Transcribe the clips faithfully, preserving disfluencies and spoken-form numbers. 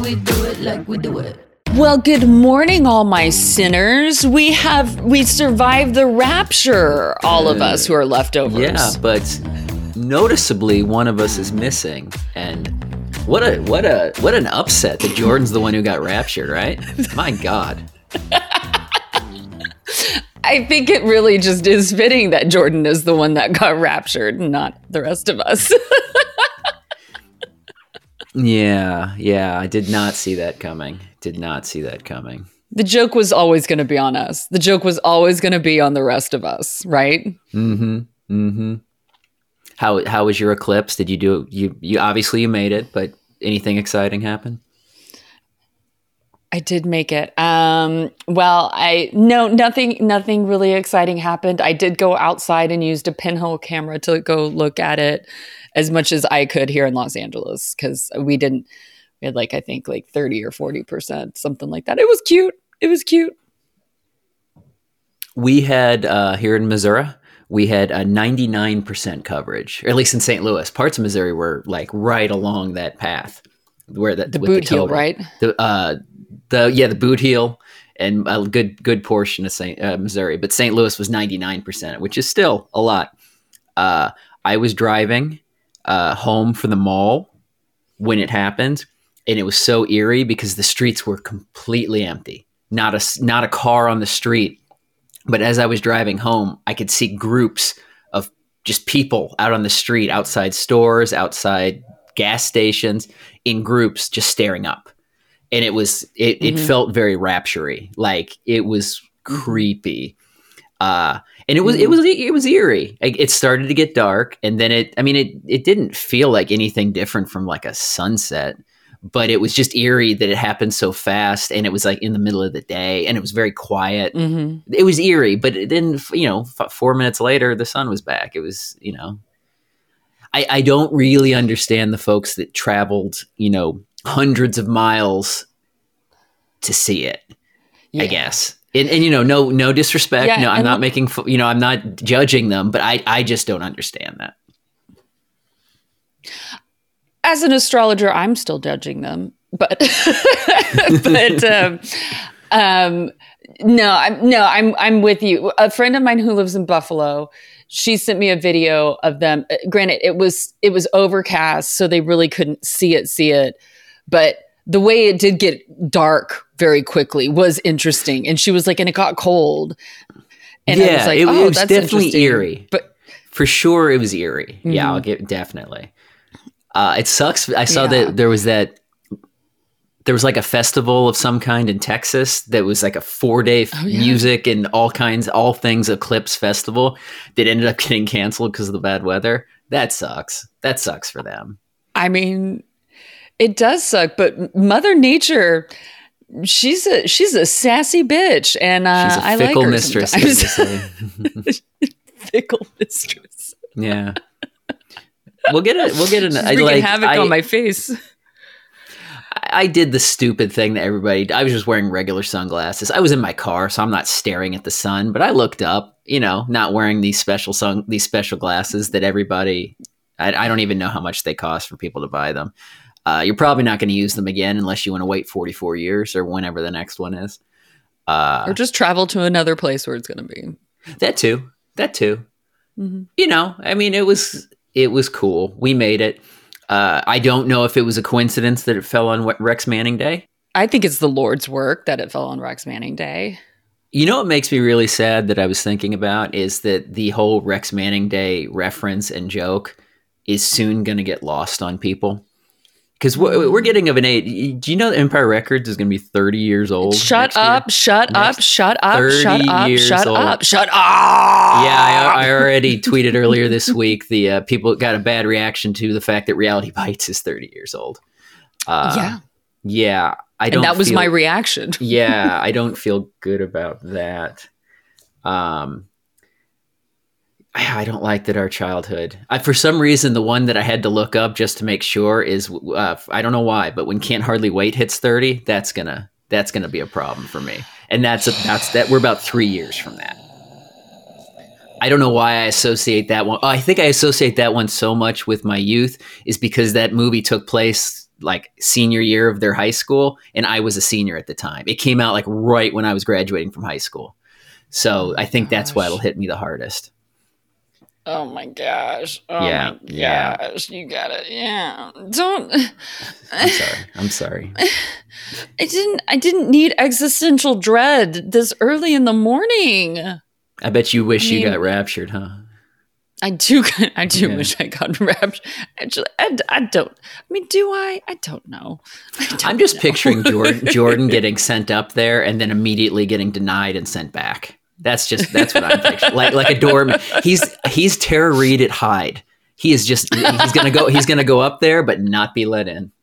we do it like we do it. Well, good morning, all my sinners. We have, we survived the rapture, all of us who are leftovers. Yeah, but noticeably one of us is missing. And what a, what a, what an upset that Jordan's the one who got raptured, right? My God. I think it really just is fitting that Jordan is the one that got raptured, not the rest of us. Yeah, yeah, I did not see that coming. Did not see that coming. The joke was always going to be on us. The joke was always going to be on the rest of us, right? Mm-hmm. Mm-hmm. How how was your eclipse? Did you do you you obviously you made it, but anything exciting happen? I did make it. Um, well, I no nothing nothing really exciting happened. I did go outside and used a pinhole camera to go look at it as much as I could here in Los Angeles, because we didn't. We had like I think like thirty or forty percent, something like that. It was cute. It was cute. We had uh, here in Missouri, we had a ninety-nine percent coverage, or at least in Saint Louis. Parts of Missouri were like right along that path, where that The with boot the heel, total. right? The uh, the yeah, the boot heel, and a good good portion of Saint uh, Missouri, but Saint Louis was ninety-nine percent, which is still a lot. Uh, I was driving uh, home from the mall when it happened, and it was so eerie because the streets were completely empty. Not a not a car on the street. But as I was driving home, I could see groups of just people out on the street, outside stores, outside gas stations, in groups just staring up. And it was it, mm-hmm. it felt very rapture-y. Like it was creepy. Uh, and it was mm-hmm. it was it was eerie. It started to get dark, and then it I mean it it didn't feel like anything different from like a sunset. But it was just eerie that it happened so fast, and it was like in the middle of the day, and it was very quiet. Mm-hmm. It was eerie, but then, you know, f- four minutes later, the sun was back. It was, you know, I, I don't really understand the folks that traveled, you know, hundreds of miles to see it, yeah. I guess. And, and, you know, no, no disrespect. Yeah, no, I'm not making, you know, I'm not judging them, but I, I just don't understand that. As an astrologer, I'm still judging them, but but um, um, no, I'm no, I'm I'm with you. A friend of mine who lives in Buffalo, she sent me a video of them. Granted, it was it was overcast, so they really couldn't see it, see it. But the way it did get dark very quickly was interesting. And she was like, and it got cold. And yeah, I was like, it, oh, it was that's definitely eerie. But for sure, it was eerie. Mm-hmm. Yeah, I'll get definitely. Uh, it sucks. I saw yeah. that there was that, there was like a festival of some kind in Texas that was like a four day oh, yeah. music and all kinds, all things Eclipse festival that ended up getting canceled because of the bad weather. That sucks. That sucks for them. I mean, it does suck, but Mother Nature, she's a, she's a sassy bitch. And uh, she's a I fickle like her mistress. Fickle mistress. Yeah. We'll get it. We'll get an. I like havoc I, on my face. I, I did the stupid thing that everybody. I was just wearing regular sunglasses. I was in my car, so I'm not staring at the sun. But I looked up, you know, not wearing these special sun, these special glasses that everybody. I, I don't even know how much they cost for people to buy them. Uh, you're probably not going to use them again unless you want to wait forty-four years or whenever the next one is. Uh, or just travel to another place where it's going to be. That too. That too. Mm-hmm. You know, I mean, it was. It was cool. We made it. Uh, I don't know if it was a coincidence that it fell on Rex Manning Day. I think it's the Lord's work that it fell on Rex Manning Day. You know what makes me really sad that I was thinking about is that the whole Rex Manning Day reference and joke is soon going to get lost on people. Because we're, we're getting of an age. Do you know that Empire Records is going to be thirty years old? Shut up, shut up, shut up, shut up, shut up, shut up. Yeah, I, I already tweeted earlier this week the uh, people got a bad reaction to the fact that Reality Bites is thirty years old. Uh, yeah. Yeah. I don't and that was feel, my reaction. Yeah, I don't feel good about that. Um, I don't like that our childhood. I, for some reason, the one that I had to look up just to make sure is uh, I don't know why, but when Can't Hardly Wait hits thirty, that's gonna that's gonna be a problem for me. And that's a, that's that we're about three years from that. I don't know why I associate that one. Oh, I think I associate that one so much with my youth is because that movie took place like senior year of their high school, and I was a senior at the time. It came out like right when I was graduating from high school. So I think that's why it'll hit me the hardest. Oh my gosh. Oh Yeah, my yeah. gosh. You got it. Yeah. Don't. I'm sorry. I'm sorry. I didn't I didn't need existential dread this early in the morning. I bet you wish I mean, you got raptured, huh? I do I do Yeah. wish I got raptured. Actually, I, I don't. I mean, do I? I don't know. I don't I'm just know. picturing Jordan, Jordan getting sent up there and then immediately getting denied and sent back. That's just that's what I'm picturing. Like like a doorman. He's he's Tara Reid at Hyde. He is just he's gonna go he's gonna go up there but not be let in.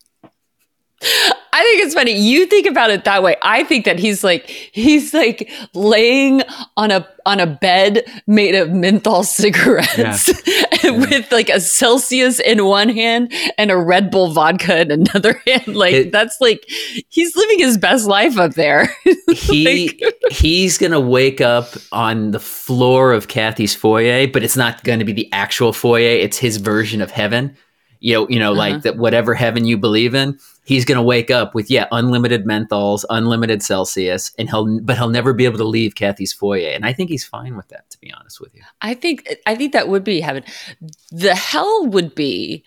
I think it's funny. You think about it that way. I think that he's like he's like laying on a on a bed made of menthol cigarettes Yeah. with like a Celsius in one hand and a Red Bull vodka in another hand. Like It- that's like he's living his best life up there. He Like- he's gonna wake up on the floor of Kathy's foyer, but it's not gonna be the actual foyer. It's his version of heaven. You know, you know, Uh-huh. like that whatever heaven you believe in. He's gonna wake up with yeah, unlimited menthols, unlimited Celsius, and he'll but he'll never be able to leave Kathy's foyer. And I think he's fine with that, to be honest with you. I think I think that would be heaven. The hell would be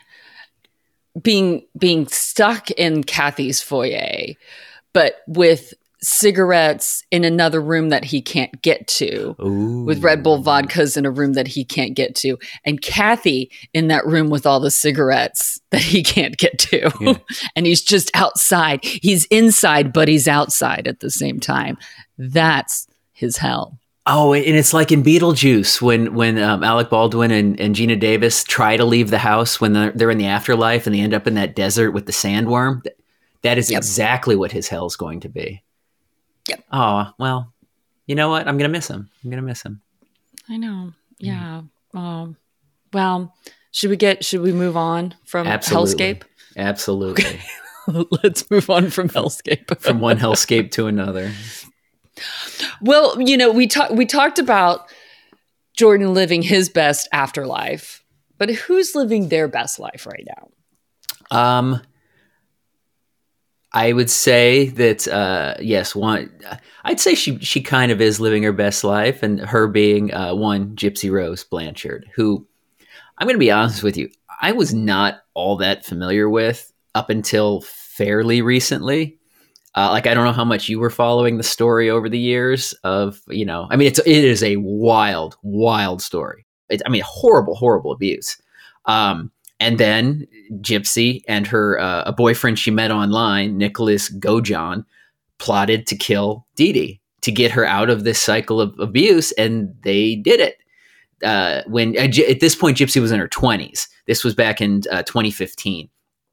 being being stuck in Kathy's foyer, but with cigarettes in another room that he can't get to, Ooh. with Red Bull vodkas in a room that he can't get to, and Kathy in that room with all the cigarettes that he can't get to. Yeah. And he's just outside. He's inside, but he's outside at the same time. That's his hell. Oh, and it's like in Beetlejuice when when um, Alec Baldwin and, and Gina Davis try to leave the house when they're, they're in the afterlife and they end up in that desert with the sandworm. That is Yep. exactly what his hell's going to be. Yep. Oh, well, you know what? I'm going to miss him. I'm going to miss him. I know. Yeah. Um, well, should we get, should we move on from Absolutely. Hellscape? Absolutely. Let's move on from Hellscape. From one hellscape to another. Well, you know, we talked, we talked about Jordan living his best afterlife, but who's living their best life right now? Um, I would say that uh, yes, one. I'd say she she kind of is living her best life, and her being uh, one Gypsy Rose Blanchard, who I'm going to be honest with you, I was not all that familiar with up until fairly recently. Uh, like I don't know how much you were following the story over the years of you know. I mean, it's it is a wild, wild story. It, I mean, horrible, horrible abuse. Um, And then Gypsy and her uh, a boyfriend she met online, Nicholas Gojon, plotted to kill Dee Dee to get her out of this cycle of abuse, and they did it. Uh, when uh, at this point, Gypsy was in her twenties. This was back in uh, twenty fifteen.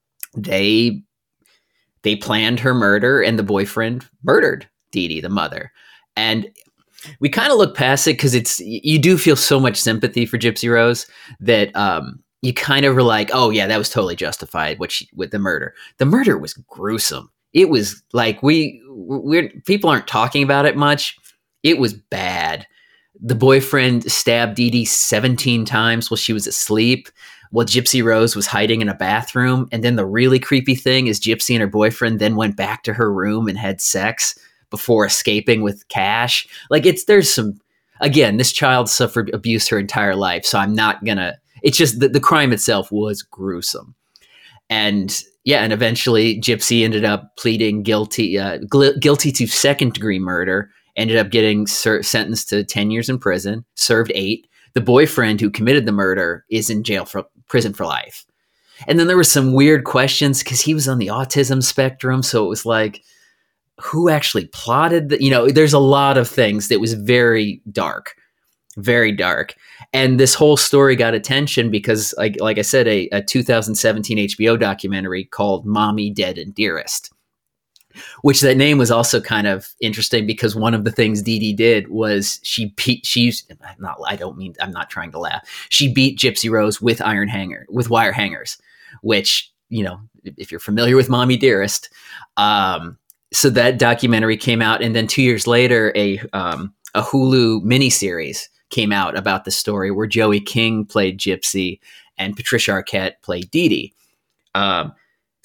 They they planned her murder, and the boyfriend murdered Dee Dee, the mother. And we kind of look past it because it's you do feel so much sympathy for Gypsy Rose that. Um, You kind of were like, oh yeah, that was totally justified. What she, with the murder, the murder was gruesome. It was like we, we're people aren't talking about it much. It was bad. The boyfriend stabbed Dee Dee seventeen times while she was asleep, while Gypsy Rose was hiding in a bathroom. And then the really creepy thing is, Gypsy and her boyfriend then went back to her room and had sex before escaping with cash. Like it's there's some. Again, this child suffered abuse her entire life, so I'm not gonna. It's just that the crime itself was gruesome. And yeah, and eventually Gypsy ended up pleading guilty uh, gl- guilty to second degree murder, ended up getting ser- sentenced to ten years in prison, served eight. The boyfriend who committed the murder is in jail for prison for life. And then there were some weird questions because he was on the autism spectrum. So it was like, who actually plotted the, you know, there's a lot of things that was very dark. Very dark. And this whole story got attention because, like, like I said, a, a two thousand seventeen H B O documentary called Mommy, Dead, and Dearest, which that name was also kind of interesting because one of the things Dee Dee did was she beat, she used, not, I don't mean, I'm not trying to laugh. She beat Gypsy Rose with iron hanger, with wire hangers, which, you know, if you're familiar with Mommy Dearest. Um, so that documentary came out. And then two years later, a, um, a Hulu miniseries came out about the story where Joey King played Gypsy and Patricia Arquette played Dee Dee. Um,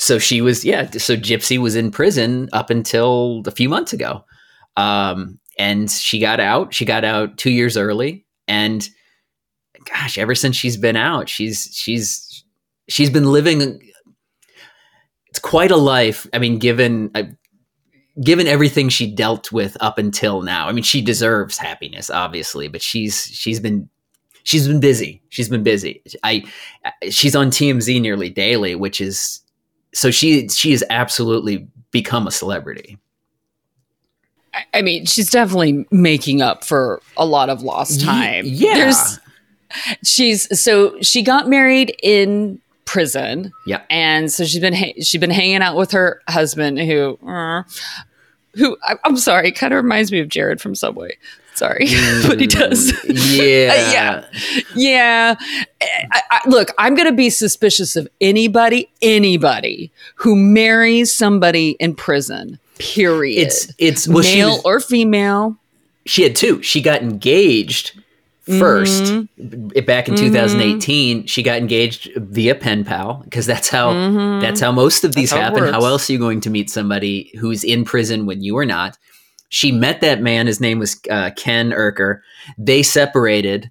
so she was, yeah. So Gypsy was in prison up until a few months ago. Um, and she got out, she got out two years early. And gosh, ever since she's been out, she's, she's, she's been living, it's quite a life. I mean, given, uh, given everything she dealt with up until now. I mean, she deserves happiness, obviously, but she's, she's been, she's been busy. She's been busy. I, she's on T M Z nearly daily, which is, so she, she has absolutely become a celebrity. I mean, she's definitely making up for a lot of lost time. Yeah. There's, she's so she got married in prison. Yeah. And so she's been ha- she's been hanging out with her husband who uh, who I, I'm sorry, kind of reminds me of Jared from Subway. Sorry, mm, but he does. Yeah. uh, yeah. Yeah. I, I, look, I'm going to be suspicious of anybody, anybody who marries somebody in prison. Period. It's it's well, male she was, or female. She had two. She got engaged first mm-hmm. back in mm-hmm. two thousand eighteen. She got engaged via pen pal because that's how mm-hmm. that's how most of these how happen. How else are you going to meet somebody who's in prison when you are not? She met that man. His name was uh, Ken Urker. They separated.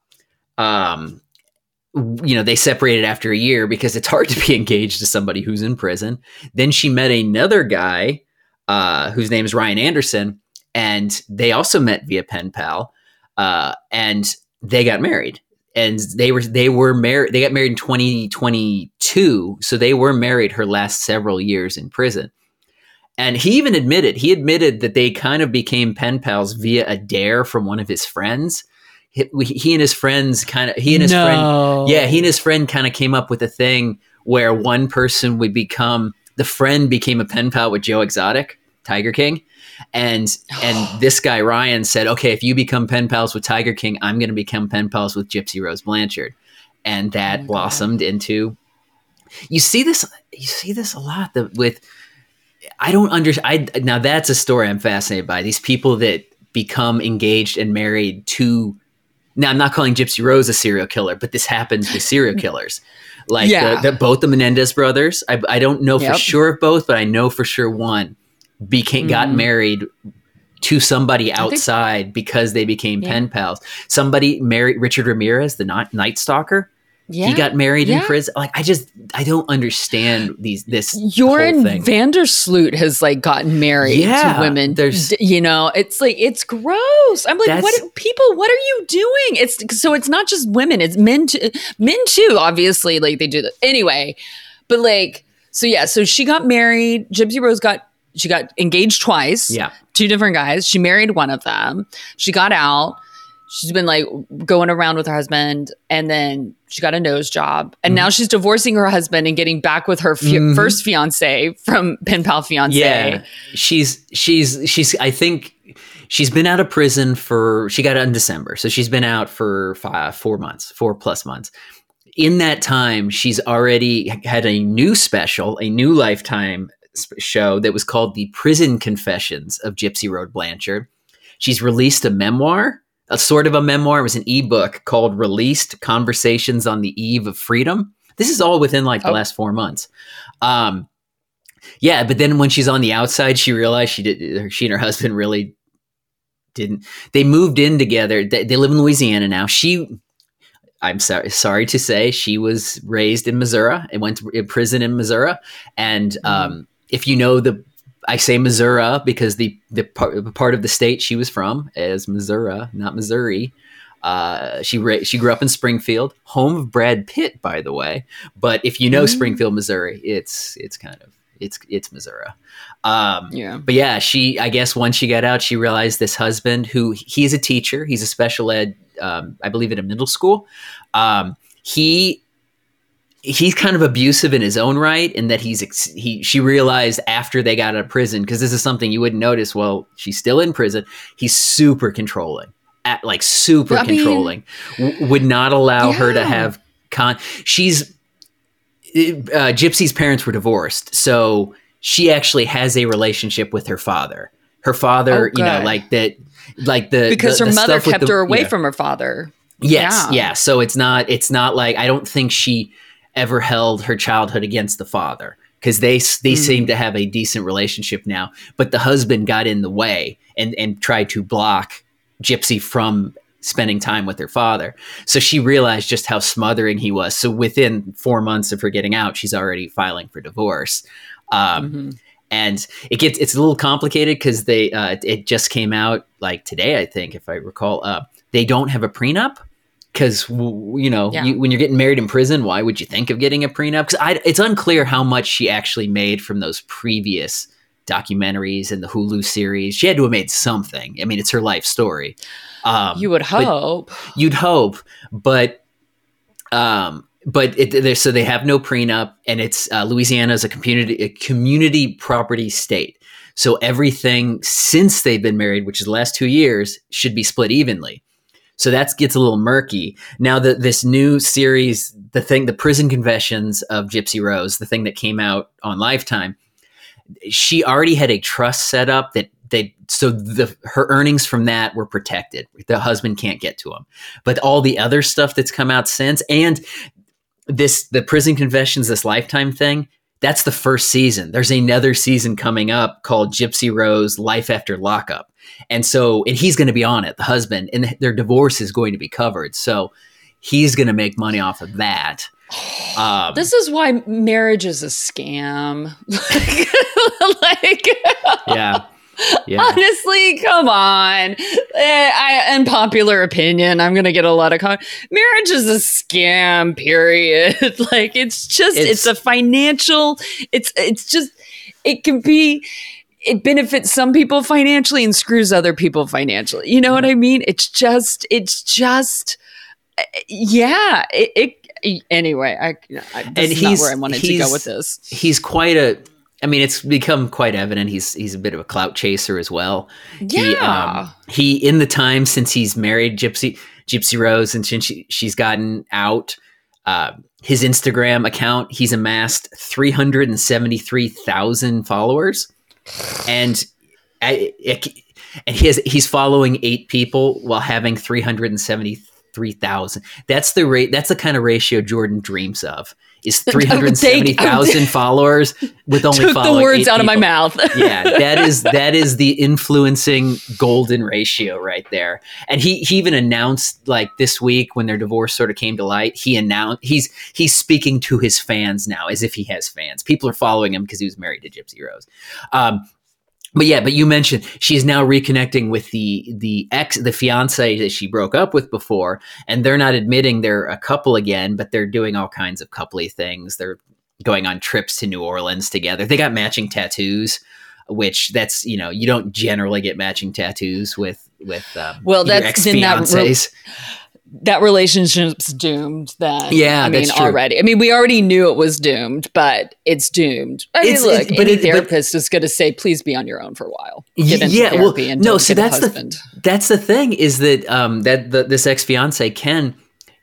Um, you know, they separated after a year because it's hard to be engaged to somebody who's in prison. Then she met another guy. Uh, whose name is Ryan Anderson, and they also met via pen pal, uh, and they got married. And they were they were married. They got married in twenty twenty-two, so they were married her last several years in prison. And he even admitted he admitted that they kind of became pen pals via a dare from one of his friends. He, he and his friends kind of he and his no. friend yeah he and his friend kind of came up with a thing where one person would become the friend became a pen pal with Joe Exotic, Tiger King. And and this guy, Ryan, said, okay, if you become pen pals with Tiger King, I'm going to become pen pals with Gypsy Rose Blanchard. And that oh blossomed God. into, you see this, you see this a lot the, with, I don't understand. Now that's a story I'm fascinated by. These people that become engaged and married to, now I'm not calling Gypsy Rose a serial killer, but this happens with serial killers. Like yeah. the, the, both the Menendez brothers. I, I don't know yep. for sure of both, but I know for sure one became mm. got married to somebody outside think, because they became yeah. pen pals. Somebody married Richard Ramirez, the Night Stalker. Yeah. He got married yeah. in prison. Like I just I don't understand these this Joran thing. Vandersloot has like gotten married yeah, to women. There's you know, it's like it's gross. I'm like, what people? What are you doing? It's so it's not just women. It's men too. Men too. Obviously, like they do that anyway. But like, so yeah. So she got married. Gypsy Rose got she got engaged twice. Yeah, two different guys. She married one of them. She got out. She's been like going around with her husband, and then she got a nose job, and mm-hmm. now she's divorcing her husband and getting back with her fi- mm-hmm. first fiance from pen pal fiance. Yeah, she's she's she's. I think she's been out of prison for. She got out in December, so she's been out for five, four months, four plus months. In that time, she's already had a new special, a new Lifetime show that was called "The Prison Confessions of Gypsy Rose Blanchard." She's released a memoir. A sort of a memoir. It was an ebook called Released Conversations on the Eve of Freedom. This is all within like the oh. last four months. Um, yeah, but then when she's on the outside, she realized she did. She and her husband really didn't. They moved in together. They, they live in Louisiana now. She, I'm sorry, sorry to say, she was raised in Missouri and went to prison in Missouri. And um, mm. if you know the. I say Missouri because the, the part, the part of the state she was from is Missouri, not Missouri. Uh, she ra- she grew up in Springfield, home of Brad Pitt, by the way. But if you know mm-hmm. Springfield, Missouri, it's it's kind of it's it's Missouri. Um, yeah. But yeah, she I guess once she got out, she realized this husband who he's a teacher. He's a special ed, um, I believe, at a middle school. Um, he. He's kind of abusive in his own right, in that he's ex- he. She realized after they got out of prison, because this is something you wouldn't notice. Well, she's still in prison. He's super controlling, at like super I controlling. Mean, w- would not allow yeah. her to have con. She's uh, Gypsy's parents were divorced, so she actually has a relationship with her father. Her father, oh, you know, like that, like the because the, her the mother kept the, her away yeah. from her father. Yes, yeah. yeah. So it's not. It's not like I don't think she ever held her childhood against the father. because they they mm. seem to have a decent relationship now. But the husband got in the way and and tried to block Gypsy from spending time with her father. So she realized just how smothering he was. So within four months of her getting out, she's already filing for divorce. Um, mm-hmm. And it gets it's a little complicated because they uh, it just came out like today, I think, if I recall. Uh, they don't have a prenup. Because, you know, yeah. you, when you're getting married in prison, why would you think of getting a prenup? Because it's unclear how much she actually made from those previous documentaries and the Hulu series. She had to have made something. I mean, it's her life story. Um, you would hope. You'd hope. But, um, but it, so they have no prenup, and it's uh, Louisiana is a community, a community property state. So everything since they've been married, which is the last two years, should be split evenly. So that gets a little murky. Now that this new series, the thing, the Prison Confessions of Gypsy Rose, the thing that came out on Lifetime, she already had a trust set up that they, so the her earnings from that were protected. The husband can't get to them. But all the other stuff that's come out since, and this, the Prison Confessions, this Lifetime thing, that's the first season. There's another season coming up called Gypsy Rose Life After Lockup. And so, and he's going to be on it, the husband, and their divorce is going to be covered. So he's going to make money off of that. Um, this is why marriage is a scam. like, yeah. Yeah. Honestly, come on. I, unpopular opinion. I'm going to get a lot of con- marriage is a scam, period. like it's just, it's, it's a financial, it's, it's just, it can be, it benefits some people financially and screws other people financially. You know what I mean? It's just, it's just, yeah. It, it anyway, I, I this and is he's, not where I wanted to go with this. He's quite a, I mean, it's become quite evident. He's, he's a bit of a clout chaser as well. Yeah. He, um, he in the time since he's married Gypsy, Gypsy Rose, and since she, she's gotten out, uh, his Instagram account, he's amassed three hundred seventy-three thousand followers. And I, it, and he has, he's following eight people while having three hundred seventy-three thousand. That's the rate. That's the kind of ratio Jordan dreams of. Is three hundred seventy thousand followers with only took following the words eight out people. of my mouth. yeah, that is that is the influencing golden ratio right there. And he he even announced like this week when their divorce sort of came to light. He announced he's he's speaking to his fans now as if he has fans. People are following him because he was married to Gypsy Rose. Um, But yeah, but you mentioned she's now reconnecting with the the ex, the fiance that she broke up with before, and they're not admitting they're a couple again, but they're doing all kinds of coupley things. They're going on trips to New Orleans together. They got matching tattoos, which that's, you know, you don't generally get matching tattoos with with um, well, that's ex-fiancés. That relationship's doomed then. Yeah, I mean, that's true. already. I mean, we already knew it was doomed, but it's doomed. I mean, It's- look, it's- but any it- but- therapist is going to say, please be on your own for a while. Get into yeah, well, therapy and no, don't so get a that's husband. the that's the thing is that um that the, this ex-fiance Ken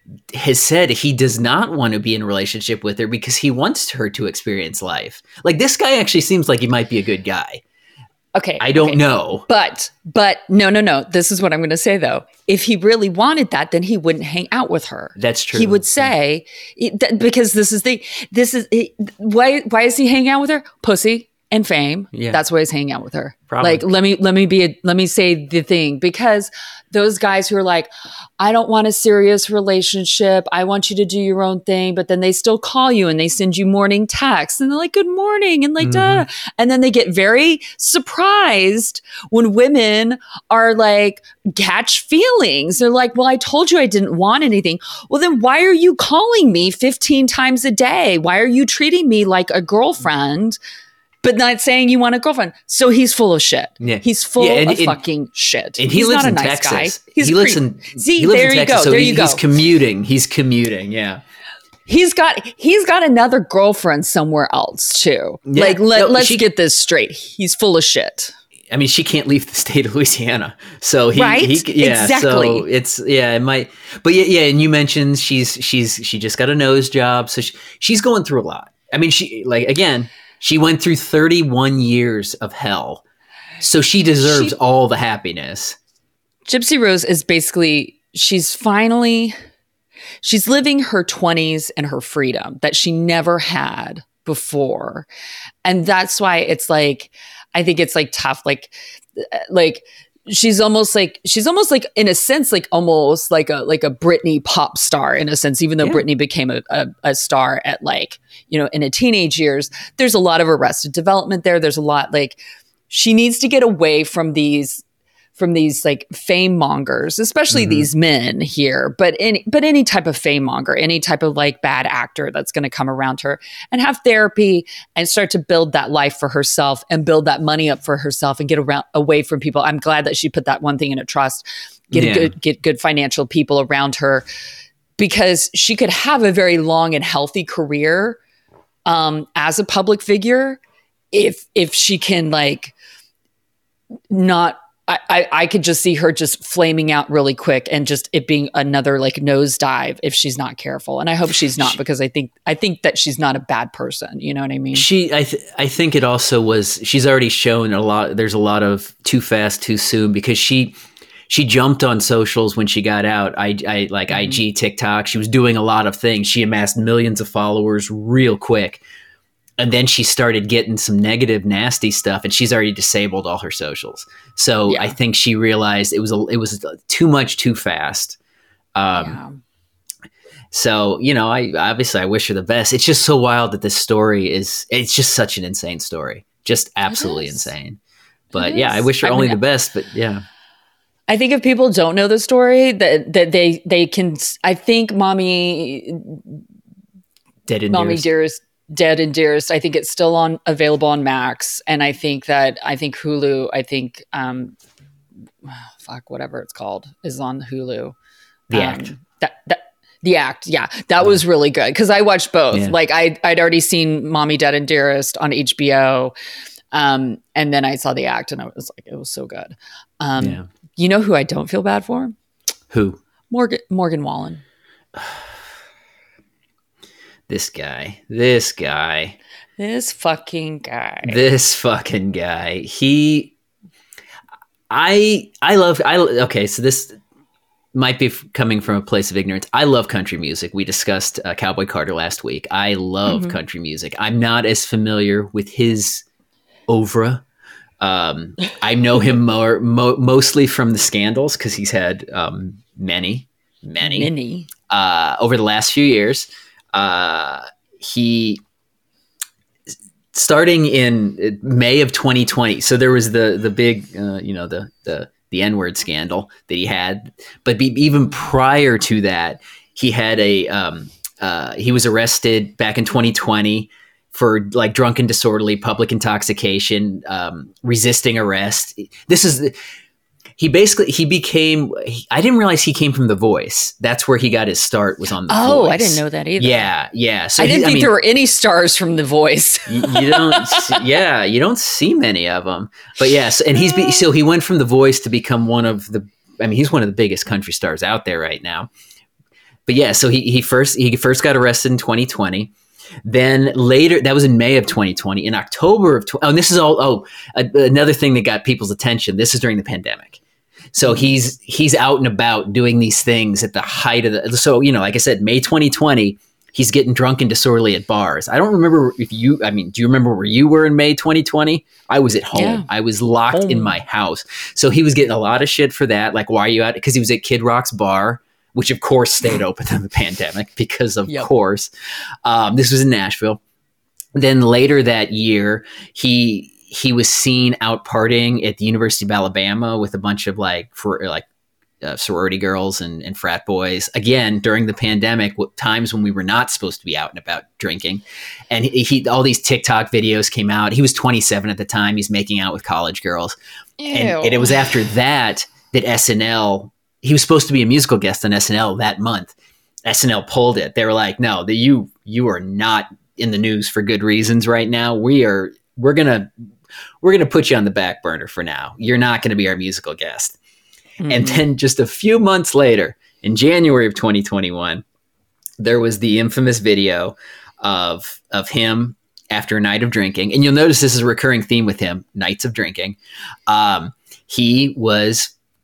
has said he does not want to be in a relationship with her because he wants her to experience life. Like, this guy actually seems like he might be a good guy. Okay. I don't okay. know. But, but no, no, no. This is what I'm going to say though. If he really wanted that, then he wouldn't hang out with her. That's true. He would say, it- th- because this is the, this is, it, why, why is he hanging out with her? Pussy and fame. Yeah. That's why he's hanging out with her. Probably. Like, let me, let me be, a, let me say the thing, because those guys who are like, I don't want a serious relationship. I want you to do your own thing. But then they still call you and they send you morning texts and they're like, good morning. And like, Mm-hmm. duh. And then they get very surprised when women are like, catch feelings. They're like, well, I told you I didn't want anything. Well, then why are you calling me fifteen times a day? Why are you treating me like a girlfriend, but not saying you want a girlfriend? So he's full of shit. Yeah. He's full Yeah, and- of and- fucking shit. And he he's lives not in a nice Texas. guy. He's he lives creep- in See, he lives there in you Texas, go. so there he, you go. he's commuting. He's commuting. Yeah. He's got he's got another girlfriend somewhere else too. Yeah. Like let, No, let's she- get this straight. He's full of shit. I mean, she can't leave the state of Louisiana, so he, Right? he yeah, Exactly. so it's yeah, it might, but yeah, yeah. And you mentioned she's she's she just got a nose job, so she, she's going through a lot. I mean, she like again, she went through thirty-one years of hell, so she deserves She- all the happiness. Gypsy Rose is basically she's finally she's living her twenties and her freedom that she never had before. And that's why it's like, I think it's like tough. Like, like she's almost like, she's almost like in a sense, like almost like a, like a Britney pop star in a sense, even though yeah. Britney became a, a, a star at like, you know, in her teenage years, there's a lot of Arrested Development there. There's a lot like, she needs to get away from these from these like fame mongers, especially mm-hmm. these men here, but any, but any type of fame monger, any type of like bad actor that's going to come around her, and have therapy and start to build that life for herself and build that money up for herself and get around away from people. I'm glad that she put that one thing in a trust, get yeah. a good, get good financial people around her, because she could have a very long and healthy career um, as a public figure if, if she can like not, I, I, I could just see her just flaming out really quick and just it being another like nosedive if she's not careful. And I hope she's not, because I think I think that she's not a bad person. You know what I mean? She, I, th- I think it also was. She's already shown a lot. There's a lot of too fast, too soon, because she she jumped on socials when she got out. I, I like mm-hmm. I G, TikTok. She was doing a lot of things. She amassed millions of followers real quick. And then she started getting some negative, nasty stuff, and she's already disabled all her socials. So yeah. I think she realized it was a, it was too much, too fast. Um, yeah. So you know, I obviously I wish her the best. It's just so wild that this story is. It's just such an insane story, just absolutely insane. But yeah, I wish her I only mean, the best. But yeah, I think if people don't know the story, that that they they can. I think mommy, dead and mommy dearest. dearest. Dead and Dearest. I think it's still on available on Max, and I think that I think Hulu. I think um, fuck whatever it's called is on Hulu. The um, Act. That that the Act. Yeah, that was really good because I watched both. Yeah. Like I I'd already seen Mommy Dead and Dearest on H B O, um, and then I saw The Act, and I was like, it was so good. Um, yeah. You know who I don't feel bad for? Who? Morgan Morgan Wallen. This guy, this guy, this fucking guy, this fucking guy. He, I, I love, I, okay. So this might be f- coming from a place of ignorance. I love country music. We discussed uh, Cowboy Carter last week. I love mm-hmm. country music. I'm not as familiar with his oeuvre. Um, I know him more, mo- mostly from the scandals, cause he's had, um, many, many, many, uh, over the last few years. Uh, he starting in May of twenty twenty. So there was the the big, uh, you know, the the the N-word scandal that he had. But be, even prior to that, he had a um, uh, he was arrested back in twenty twenty for like drunken, disorderly, public intoxication, um, resisting arrest. This is. The, He basically, he became, he, I didn't realize he came from The Voice. That's where he got his start, was on The oh, Voice. I didn't know that either. Yeah, yeah. So I didn't he, think I mean, there were any stars from The Voice. you, you don't, see, yeah, you don't see many of them. But yes, and he's, be, so he went from The Voice to become one of the, I mean, he's one of the biggest country stars out there right now. But yeah, so he, he first, he first got arrested in twenty twenty. Then later, that was in May of twenty twenty. In October of, oh, and this is all, oh, a, another thing that got people's attention. This is during the pandemic. So he's he's out and about doing these things at the height of the. So, you know, like I said, May twenty twenty, he's getting drunk and disorderly at bars. I don't remember if you, I mean, do you remember where you were in May twenty twenty? I was at home. Yeah. I was locked home. in my house. So he was getting a lot of shit for that. Like, why are you out? Because he was at Kid Rock's bar, which of course stayed open in the pandemic because of yep. course. Um, this was in Nashville. Then later that year, he... he was seen out partying at the University of Alabama with a bunch of like for like uh, sorority girls and, and frat boys. Again, during the pandemic, what times when we were not supposed to be out and about drinking. And he, he all these TikTok videos came out. He was twenty-seven at the time. He's making out with college girls. And, and it was after that that S N L, he was supposed to be a musical guest on S N L that month. S N L pulled it. They were like, no, the, you, you are not in the news for good reasons right now. We are, we're going to, we're going to put you on the back burner for now. You're not going to be our musical guest. Mm-hmm. And then just a few months later, in January of twenty twenty-one, there was the infamous video of, of him after a night of drinking. And you'll notice this is a recurring theme with him, nights of drinking. Um, he was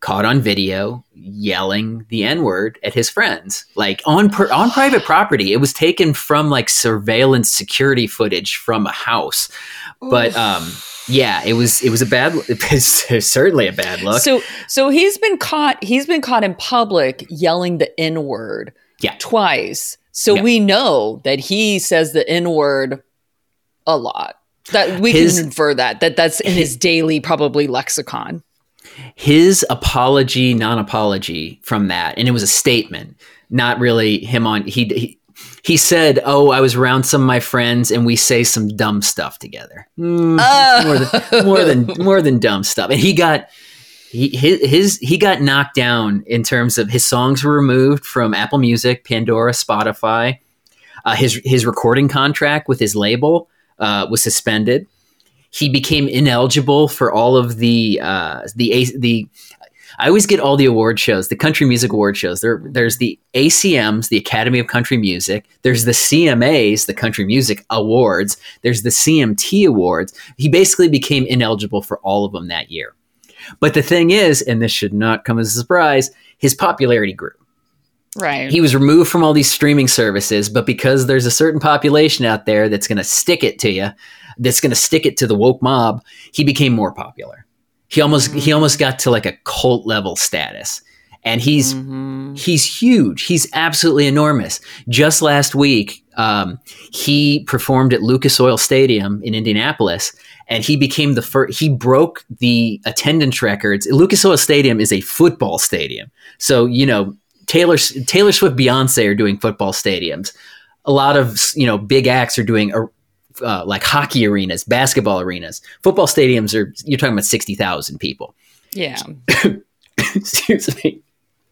caught on video yelling the N-word at his friends, like on per, on private property. It was taken from like surveillance security footage from a house. But um, yeah, it was it was a bad. It was certainly a bad look. So so he's been caught. He's been caught in public yelling the N-word yeah. twice. So yeah. we know that he says the N-word a lot. That we his, can infer that that that's in his daily probably lexicon. His apology, non-apology from that, and it was a statement, not really him on. He, he he said, "Oh, I was around some of my friends, and we say some dumb stuff together." Mm, uh. more, than, more than more than dumb stuff. And he got he his, his he got knocked down in terms of his songs were removed from Apple Music, Pandora, Spotify. Uh, his his recording contract with his label uh, was suspended. He became ineligible for all of the uh, the the. I always get all the award shows, the country music award shows. There, there's the A C Ms, the Academy of Country Music. There's the C M As, the Country Music Awards. There's the C M T Awards. He basically became ineligible for all of them that year. But the thing is, and this should not come as a surprise, his popularity grew. Right. He was removed from all these streaming services, but because there's a certain population out there that's going to stick it to you, that's going to stick it to the woke mob, he became more popular. He almost mm-hmm. he almost got to like a cult level status. And he's mm-hmm. he's huge. He's absolutely enormous. Just last week, um, he performed at Lucas Oil Stadium in Indianapolis, and he became the first. He broke the attendance records. Lucas Oil Stadium is a football stadium, so you know Taylor Taylor Swift, Beyonce are doing football stadiums. A lot of you know big acts are doing uh, uh, like hockey arenas, basketball arenas. Football stadiums are you're talking about sixty thousand people. Yeah. Excuse me.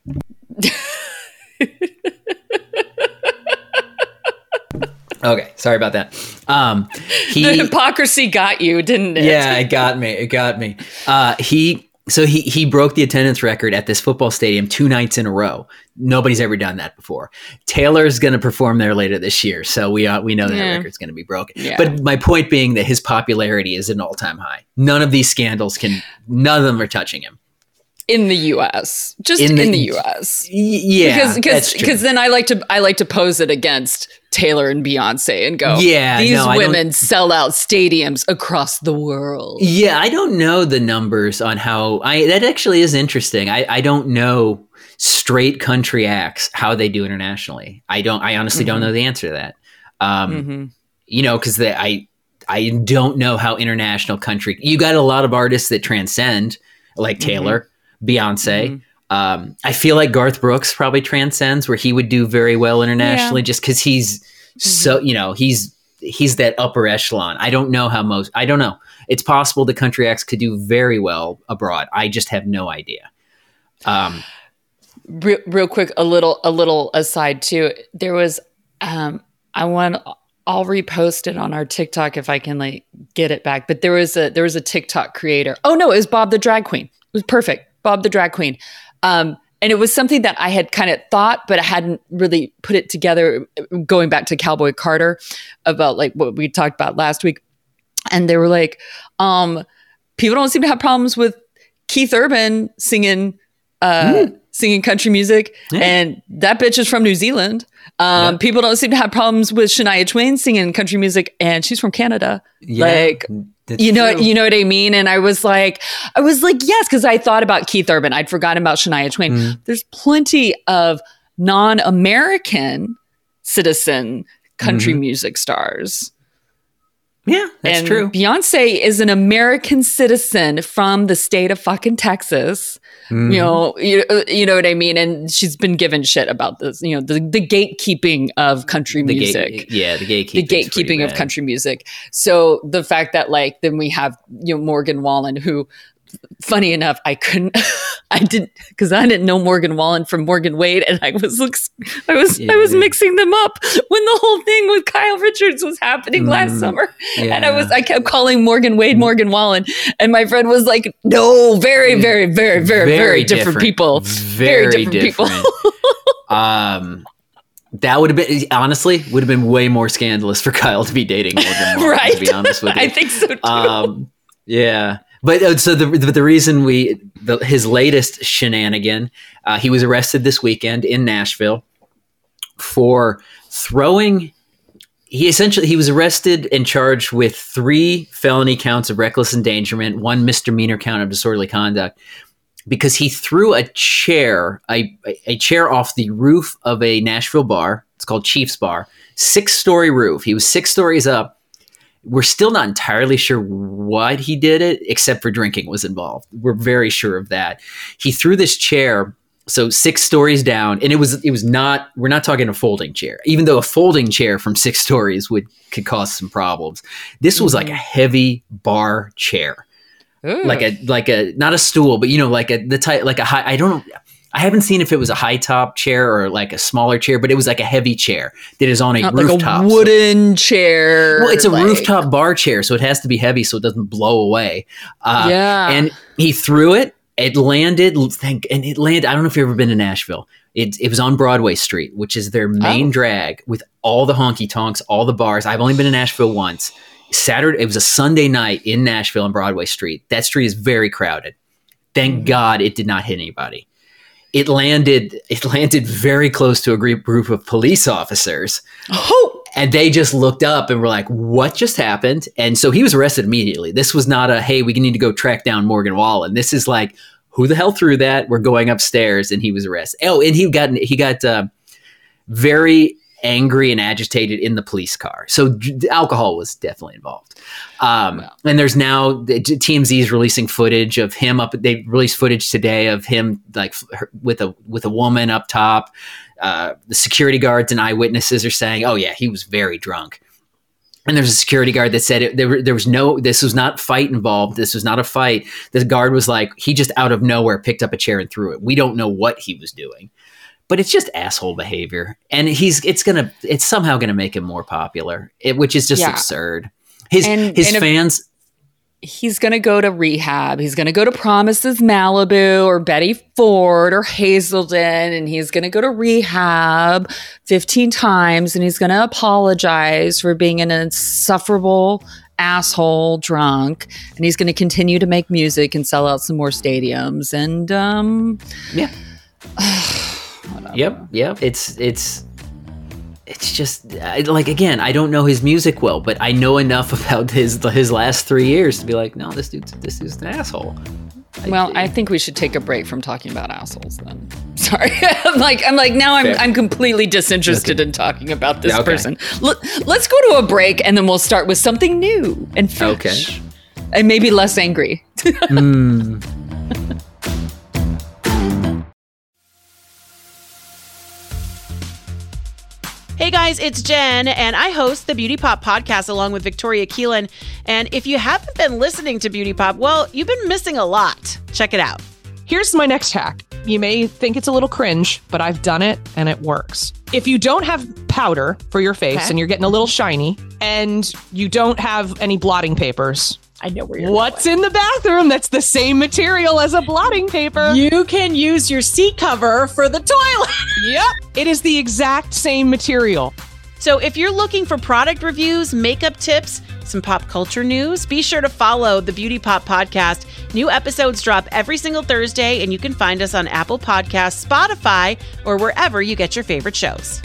Okay, sorry about that. Um, he, the hypocrisy got you, didn't it? Yeah, it got me. It got me. Uh, he so he he broke the attendance record at this football stadium two nights in a row. Nobody's ever done that before. Taylor's going to perform there later this year, so we uh, we know that yeah. record's going to be broken. Yeah. But my point being that his popularity is at an all time high. None of these scandals can. None of them are touching him. In the U S, just in the, in the U S, y- yeah, because because because then I like to I like to pose it against Taylor and Beyonce and go, yeah, these no, women sell out stadiums across the world. Yeah, I don't know the numbers on how I. That actually is interesting. I I don't know straight country acts how they do internationally. I don't. I honestly mm-hmm. don't know the answer to that. Um, mm-hmm. You know, because I I don't know how international country. You got a lot of artists that transcend, like Taylor. Mm-hmm. Beyonce. Mm-hmm. Um, I feel like Garth Brooks probably transcends where he would do very well internationally yeah. just because he's mm-hmm. so, you know, he's he's that upper echelon. I don't know how most, I don't know. It's possible the country acts could do very well abroad. I just have no idea. Um, real, real quick, a little, a little aside too. There was, um, I want, I'll repost it on our TikTok if I can like get it back. But there was a, there was a TikTok creator. Oh no, it was Bob the Drag Queen. It was perfect. Bob the Drag Queen. Um, and it was something that I had kind of thought, but I hadn't really put it together going back to Cowboy Carter about like what we talked about last week. And they were like, um, people don't seem to have problems with Keith Urban singing, uh, mm. singing country music. Yeah. And that bitch is from New Zealand. Um, yeah. People don't seem to have problems with Shania Twain singing country music, and she's from Canada. Yeah. Like, That's you know, true. you know what I mean? And I was like, I was like, yes, because I thought about Keith Urban. I'd forgotten about Shania Twain. Mm. There's plenty of non-American citizen country mm-hmm. music stars. Yeah, that's and true. Beyonce is an American citizen from the state of fucking Texas. Mm-hmm. You know, you, you know what I mean? And she's been given shit about this, you know, the, the gatekeeping of country the music. Gate, yeah, the gatekeeping. The gatekeeping of country music. So the fact that like, then we have, you know, Morgan Wallen, who, funny enough, I couldn't, I didn't, because I didn't know Morgan Wallen from Morgan Wade, and I was, I was, yeah, I was yeah. mixing them up when the whole thing with Kyle Richards was happening mm, last summer, yeah. and I was, I kept calling Morgan Wade Morgan Wallen, and my friend was like, "No, very, very, very, very, very, very different, different people, very, very different, different. people." um. That would have been, honestly, would have been way more scandalous for Kyle to be dating Morgan Wallen, right? To be honest with you, I think so too. Um, yeah. But uh, so the, the the reason we the, his latest shenanigan, uh, he was arrested this weekend in Nashville for throwing. He essentially he was arrested and charged with three felony counts of reckless endangerment, one misdemeanor count of disorderly conduct, because he threw a chair a a chair off the roof of a Nashville bar. It's called Chief's Bar, six story roof. He was six stories up. We're still not entirely sure what he did it, except for drinking was involved. We're very sure of that. He threw this chair, so six stories down, and it was it was not. We're not talking a folding chair, even though a folding chair from six stories would could cause some problems. This was Mm-hmm. like a heavy bar chair, Ooh. like a like a not a stool, but you know, like a the type like a high. I don't. I haven't seen if it was a high top chair or like a smaller chair, but it was like a heavy chair that is on a Not rooftop. like a wooden chair. Well, it's a like- rooftop bar chair, so it has to be heavy so it doesn't blow away. Uh, Yeah. And he threw it. It landed, thank, and it landed. I don't know if you've ever been to Nashville. It, it was on Broadway Street, which is their main Oh. drag with all the honky tonks, all the bars. I've only been to Nashville once. Saturday, it was a Sunday night in Nashville on Broadway Street. That street is very crowded. Thank Mm-hmm. God it did not hit anybody. It landed. It landed very close to a group group of police officers. Oh, And they just looked up and were like, what just happened? And so he was arrested immediately. This was not a, hey, we need to go track down Morgan Wallen. This is like, who the hell threw that? We're going upstairs. And he was arrested. Oh, and he got he got uh, very angry and agitated in the police car. So d- alcohol was definitely involved. Um, Wow. And there's now, the T M Z is releasing footage of him up. They released footage today of him like f- with a with a woman up top. Uh, the security guards and eyewitnesses are saying, "Oh yeah, he was very drunk." And there's a security guard that said it, there, were- there was no, this was not fight involved. This was not a fight. The guard was like, he just out of nowhere picked up a chair and threw it. We don't know what he was doing, but it's just asshole behavior. And he's, it's gonna, it's somehow gonna make him more popular, it, which is just Yeah. absurd. His And- his and if- fans. he's going to go to rehab. He's going to go to Promises Malibu or Betty Ford or Hazelden, and he's going to go to rehab fifteen times, and he's going to apologize for being an insufferable asshole drunk, and he's going to continue to make music and sell out some more stadiums. And um, Yeah. Yep. Yep. It's it's it's just I, like again, I don't know his music well, but I know enough about his his last three years to be like, no, this dude's this dude's an asshole. well, I think we should take a break from talking about assholes. Then, sorry, I'm like, I'm like now I'm Fair. I'm completely disinterested in talking about this Okay. person. L- let's go to a break, and then we'll start with something new and fresh, Okay. and maybe less angry. Mm. Hey guys, it's Jen, and I host the Beauty Pop podcast along with Victoria Keelan. And if you haven't been listening to Beauty Pop, well, you've been missing a lot. Check it out. Here's my next hack. You may think it's a little cringe, but I've done it and it works. If you don't have powder for your face Okay. and you're getting a little shiny and you don't have any blotting papers, I know where you're what's in the bathroom that's the same material as a blotting paper? You can use your seat cover for the toilet. Yep. It is the exact same material. So if you're looking for product reviews, makeup tips, some pop culture news, be sure to follow the Beauty Pop podcast. New episodes drop every single Thursday, and you can find us on Apple Podcasts, Spotify, or wherever you get your favorite shows.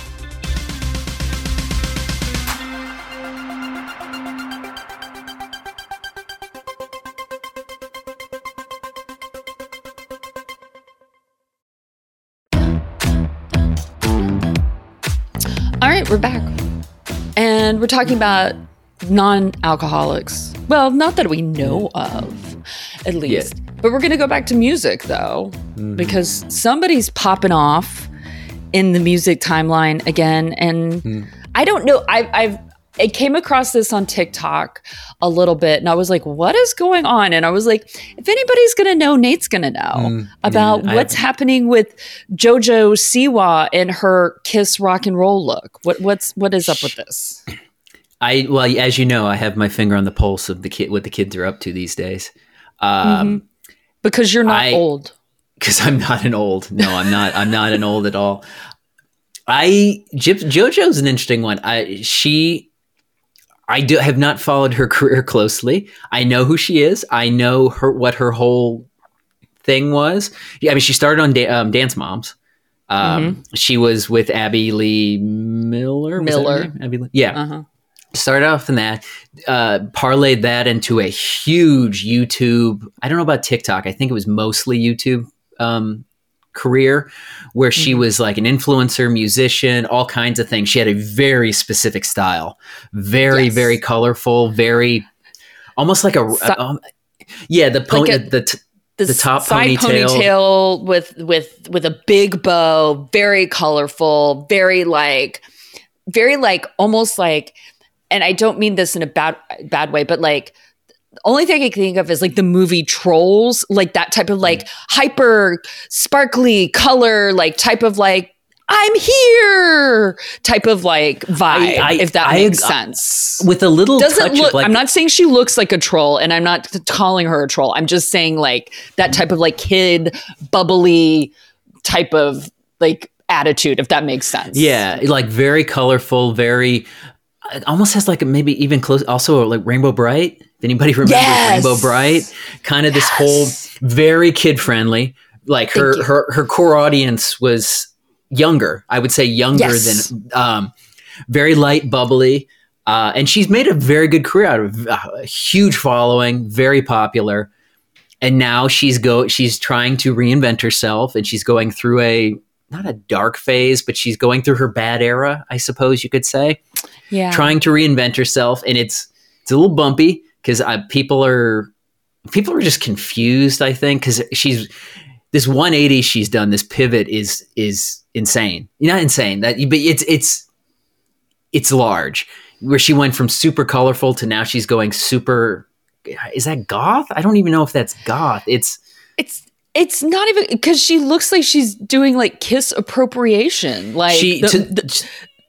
All right, we're back, and we're talking about non-alcoholics. Well, not that we know of, at least. But we're going to go back to music, though, because somebody's popping off in the music timeline again, and I don't know. I, I've I came across this on TikTok a little bit, and I was like, "What is going on?" And I was like, "If anybody's going to know, Nate's going to know Mm, about yeah, I what's haven't. happening with JoJo Siwa and her Kiss rock and roll look. What what's what is up with this?" I well, as you know, I have my finger on the pulse of the kid, what the kids are up to these days. Um, Because you're not I- old. because I'm not an old. No, I'm not. I'm not an old at all. I Jip, JoJo's an interesting one. I she, I do have not followed her career closely. I know who she is. I know her what her whole thing was. Yeah, I mean, she started on da- um, Dance Moms. Um, mm-hmm. She was with Abby Lee Miller. Was Miller, Abby Lee? Yeah. Uh-huh. Started off in that, uh, parlayed that into a huge YouTube. I don't know about TikTok. I think it was mostly YouTube um, career, where mm-hmm. she was like an influencer, musician, all kinds of things. She had a very specific style, very yes. very colorful, very almost like a, so, a um, yeah the pony like the. T- The, the top side ponytail. ponytail with with with a big bow, very colorful, very like, very like almost like, and I don't mean this in a bad bad way, but like the only thing I can think of is like the movie Trolls, like that type of like mm. hyper sparkly color, like type of like I'm here type of like vibe, I, I, if that I, makes I, sense. With a little Doesn't touch look, of like, I'm not saying she looks like a troll, and I'm not calling her a troll. I'm just saying like that type of like kid bubbly type of like attitude, if that makes sense. Yeah, like very colorful, very it almost has like a maybe even close. Also like Rainbow Bright. If anybody remembers yes! Rainbow Bright? Kind of yes! this whole very kid friendly. Like her her her core audience was younger, I would say younger yes. than um, very light, bubbly. Uh, and she's made a very good career out of uh, a huge following, very popular. And now she's go, she's trying to reinvent herself, and she's going through a, not a dark phase, but she's going through her bad era, I suppose you could say. Yeah. Trying to reinvent herself. And it's, it's a little bumpy because uh, people are, people are just confused, I think, because she's, this one eighty she's done, this pivot is, is, insane. Not insane, that but it's it's it's large, where she went from super colorful to now she's going super, is that goth? I don't even know if that's goth. It's it's it's not even, because she looks like she's doing like Kiss appropriation, like she the, to, the,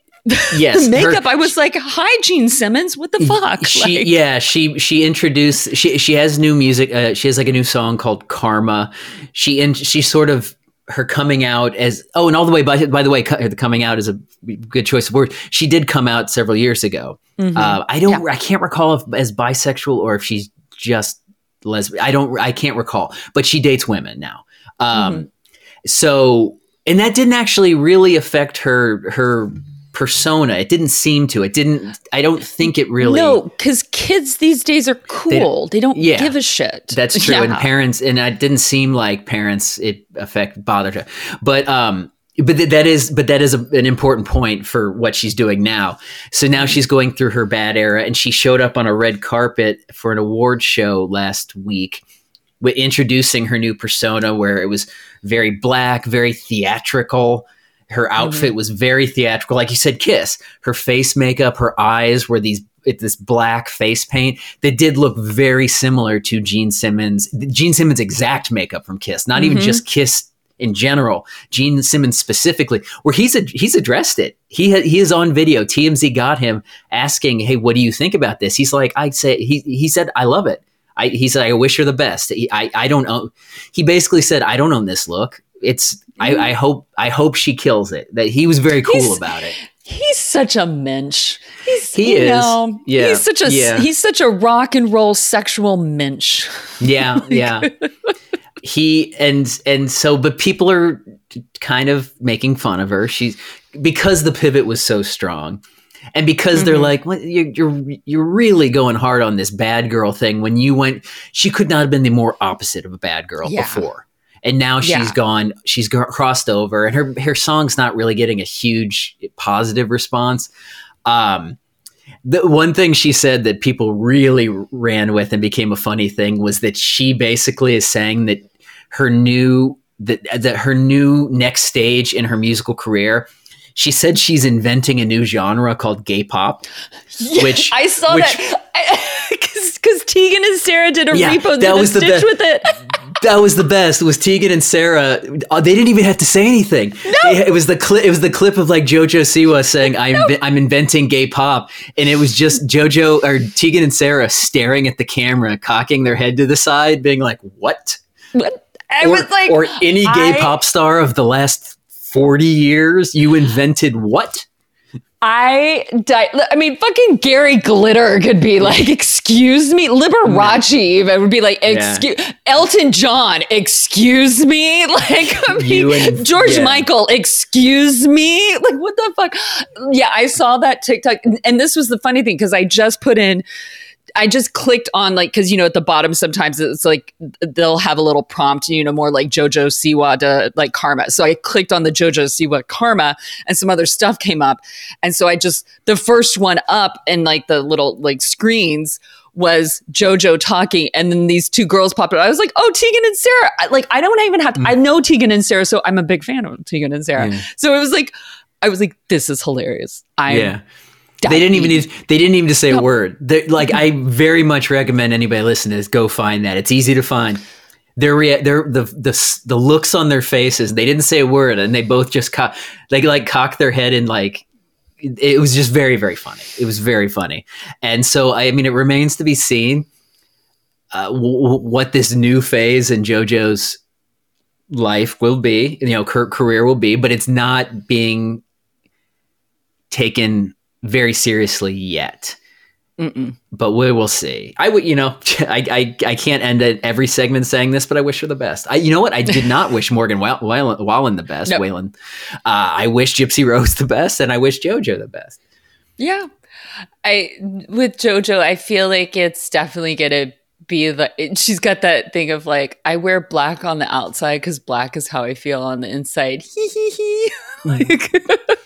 yes the makeup. Her, I was like, hi Gene Simmons, what the fuck? She like, yeah she she introduced she she has new music. Uh, she has like a new song called Karma. She and she sort of her coming out as, oh, and all the way, by, by the way, the coming out is a good choice of word. She did come out several years ago. Mm-hmm. Uh, I don't, yeah. I can't recall if as bisexual or if she's just lesbian. I don't, I can't recall, but she dates women now. Um, mm-hmm. So, and that didn't actually really affect her, her persona. It didn't seem to, it didn't, I don't think it really. No, because kids these days are cool. They, they don't yeah, give a shit. That's true. Yeah. And parents, and it didn't seem like parents, it affect, bothered her. But, um, but th- that is, but that is a, an important point for what she's doing now. So now she's going through her bad era, and she showed up on a red carpet for an award show last week with introducing her new persona, where it was very black, very theatrical. Her outfit mm-hmm. was very theatrical. Like you said, Kiss. Her face makeup, her eyes were these this black face paint that did look very similar to Gene Simmons. Gene Simmons' exact makeup from Kiss. Not mm-hmm. even just Kiss in general. Gene Simmons specifically, where he's a, he's addressed it. He ha, he is on video. T M Z got him asking, "Hey, what do you think about this?" He's like, "I say." He he said, "I love it." I, he said, "I wish her the best." He, I I don't own. He basically said, "I don't own this look." It's I, I hope I hope she kills it. That he was very cool he's, about it. He's such a mensch. He's, he you is. Know, yeah. He's such a yeah. he's such a rock and roll sexual mensch. Yeah, yeah. he and and so, but people are kind of making fun of her. She's because the pivot was so strong. And because mm-hmm. they're like, well, you're, you're you're really going hard on this bad girl thing when you went. She could not have been the more opposite of a bad girl yeah. before. And now she's yeah. gone, she's g- crossed over, and her, her song's not really getting a huge positive response. Um, the one thing she said that people really ran with and became a funny thing was that she basically is saying that her new, that, that her new next stage in her musical career, she said she's inventing a new genre called gay pop. Yeah, which I saw which, that because Tegan and Sarah did a yeah, repo, that did was a the stitch be- with it. That was the best. It was Tegan and Sarah. Uh, they didn't even have to say anything. No. They, it was the clip. It was the clip of like JoJo Siwa saying, "I'm no. I'm inventing gay pop," and it was just JoJo or Tegan and Sarah staring at the camera, cocking their head to the side, being like, "What?" What? I or, was like, or any gay I, pop star of the last forty years, you invented what? I die. I mean, fucking Gary Glitter could be like, excuse me. Liberace even would be like, excuse yeah. Elton John, excuse me. Like, I mean, and, George yeah. Michael, excuse me. Like, what the fuck? Yeah, I saw that TikTok. And this was the funny thing, because I just put in, I just clicked on, like, because, you know, at the bottom, sometimes it's like they'll have a little prompt, you know, more like JoJo Siwa to like Karma. So I clicked on the JoJo Siwa Karma, and some other stuff came up. And so I just, the first one up in like the little like screens was JoJo talking. And then these two girls popped up. I was like, oh, Tegan and Sarah. I, like, I don't even have to, mm. I know Tegan and Sarah. So I'm a big fan of Tegan and Sarah. Mm. So it was like, I was like, this is hilarious. I Yeah. They didn't even need. They didn't even say a word. They're, like, I very much recommend anybody listening to this go find that. It's easy to find. Their rea- their the the the looks on their faces. They didn't say a word, and they both just co- they like cocked their head and like. It, it was just very very funny. It was very funny, and so I mean, it remains to be seen uh, w- what this new phase in JoJo's life will be. You know, her career will be, but it's not being taken very seriously yet. Mm-mm. But we will see. I would, you know, I, I I can't end every segment saying this, but I wish her the best. I, you know what? I did not wish Morgan Wallen, Wallen the best. Nope. Whalen. Uh, I wish Gypsy Rose the best, and I wish JoJo the best. Yeah, I with JoJo, I feel like it's definitely gonna be the. She's got that thing of like, I wear black on the outside because black is how I feel on the inside. Hee hee hee. Like.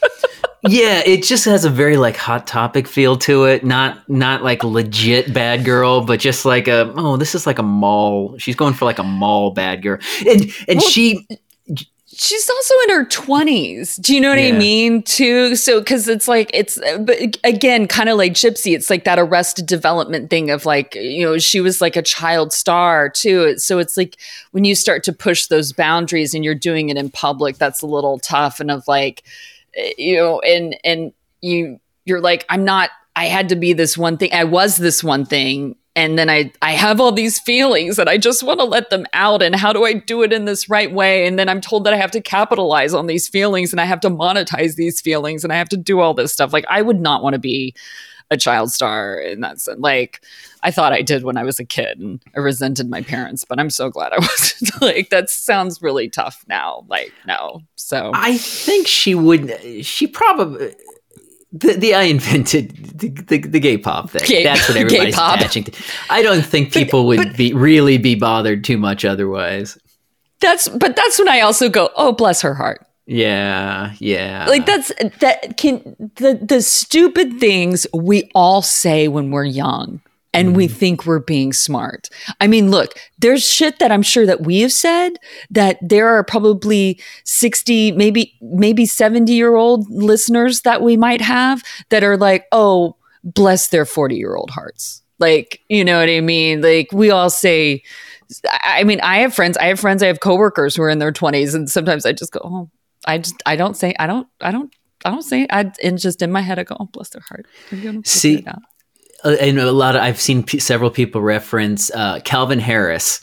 Yeah, it just has a very like Hot Topic feel to it. Not not like legit bad girl, but just like a oh, this is like a mall. She's going for like a mall bad girl, and and well, she she's also in her twenties. Do you know what yeah. I mean? Too so because it's like it's but again, kind of like Gypsy. It's like that Arrested Development thing of like, you know, she was like a child star too. So it's like when you start to push those boundaries and you're doing it in public, that's a little tough. And of like. You know, and and you you're like, I'm not. I had to be this one thing. I was this one thing, and then I I have all these feelings, and I just want to let them out. And how do I do it in this right way? And then I'm told that I have to capitalize on these feelings, and I have to monetize these feelings, and I have to do all this stuff. Like, I would not want to be a child star in that sense. Like, I thought I did when I was a kid, and I resented my parents, but I'm so glad I wasn't. Like, that sounds really tough now. Like, no. So I think she would, she probably, the, the I invented the, the, the gay pop thing. Gay, That's what everybody's attaching to. I don't think people but, would but, be really be bothered too much otherwise. That's, but that's when I also go, oh, bless her heart. Yeah, yeah. Like that's that can the the stupid things we all say when we're young and mm. we think we're being smart. I mean, look, there's shit that I'm sure that we have said that there are probably sixty, maybe maybe seventy year old listeners that we might have that are like, oh, bless their forty year old hearts. Like, you know what I mean? Like we all say, I mean, I have friends, I have friends, I have coworkers who are in their twenties, and sometimes I just go, oh. I just, I don't say, I don't, I don't, I don't say, I, and just in my head, I go, oh, bless their heart. See, uh, and a lot of, I've seen p- several people reference uh, Calvin Harris.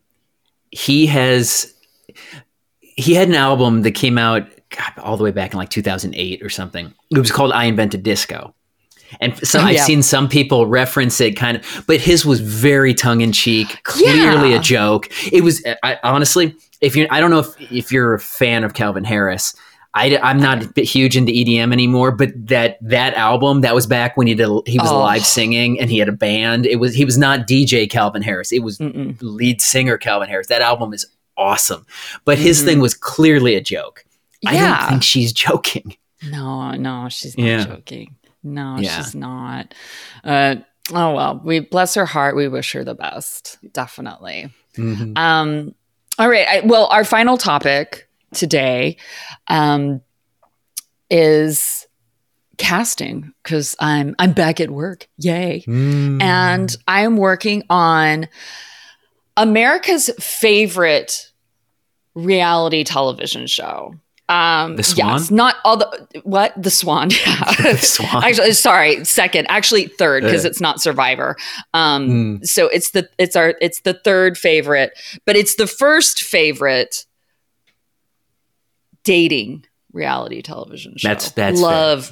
He has, he had an album that came out God, all the way back in like two thousand eight or something. It was called I Invented Disco. And so oh, I've yeah. seen some people reference it kind of, but his was very tongue in cheek, clearly yeah. a joke. It was, I, honestly, if you're, I don't know if, if you're a fan of Calvin Harris. I, I'm not huge into E D M anymore, but that that album, that was back when he did he was oh. live singing and he had a band. It was he was not D J Calvin Harris. It was Mm-mm. lead singer Calvin Harris. That album is awesome, but mm-hmm. his thing was clearly a joke. Yeah. I don't think she's joking. No, no, she's not yeah. joking. No, yeah. she's not. Uh, oh well, we bless her heart. We wish her the best, definitely. Mm-hmm. Um, all right. I, well, our final topic today um, is casting, because I'm I'm back at work. Yay! Mm. And I'm working on America's favorite reality television show. Um, the Swan? Yes, not all the, what? The Swan. Yeah. The Swan. Actually, sorry, second, actually third, because uh. it's not Survivor. Um, mm. so it's the, it's our, it's the third favorite, but it's the first favorite dating reality television show. That's, that's love, fair.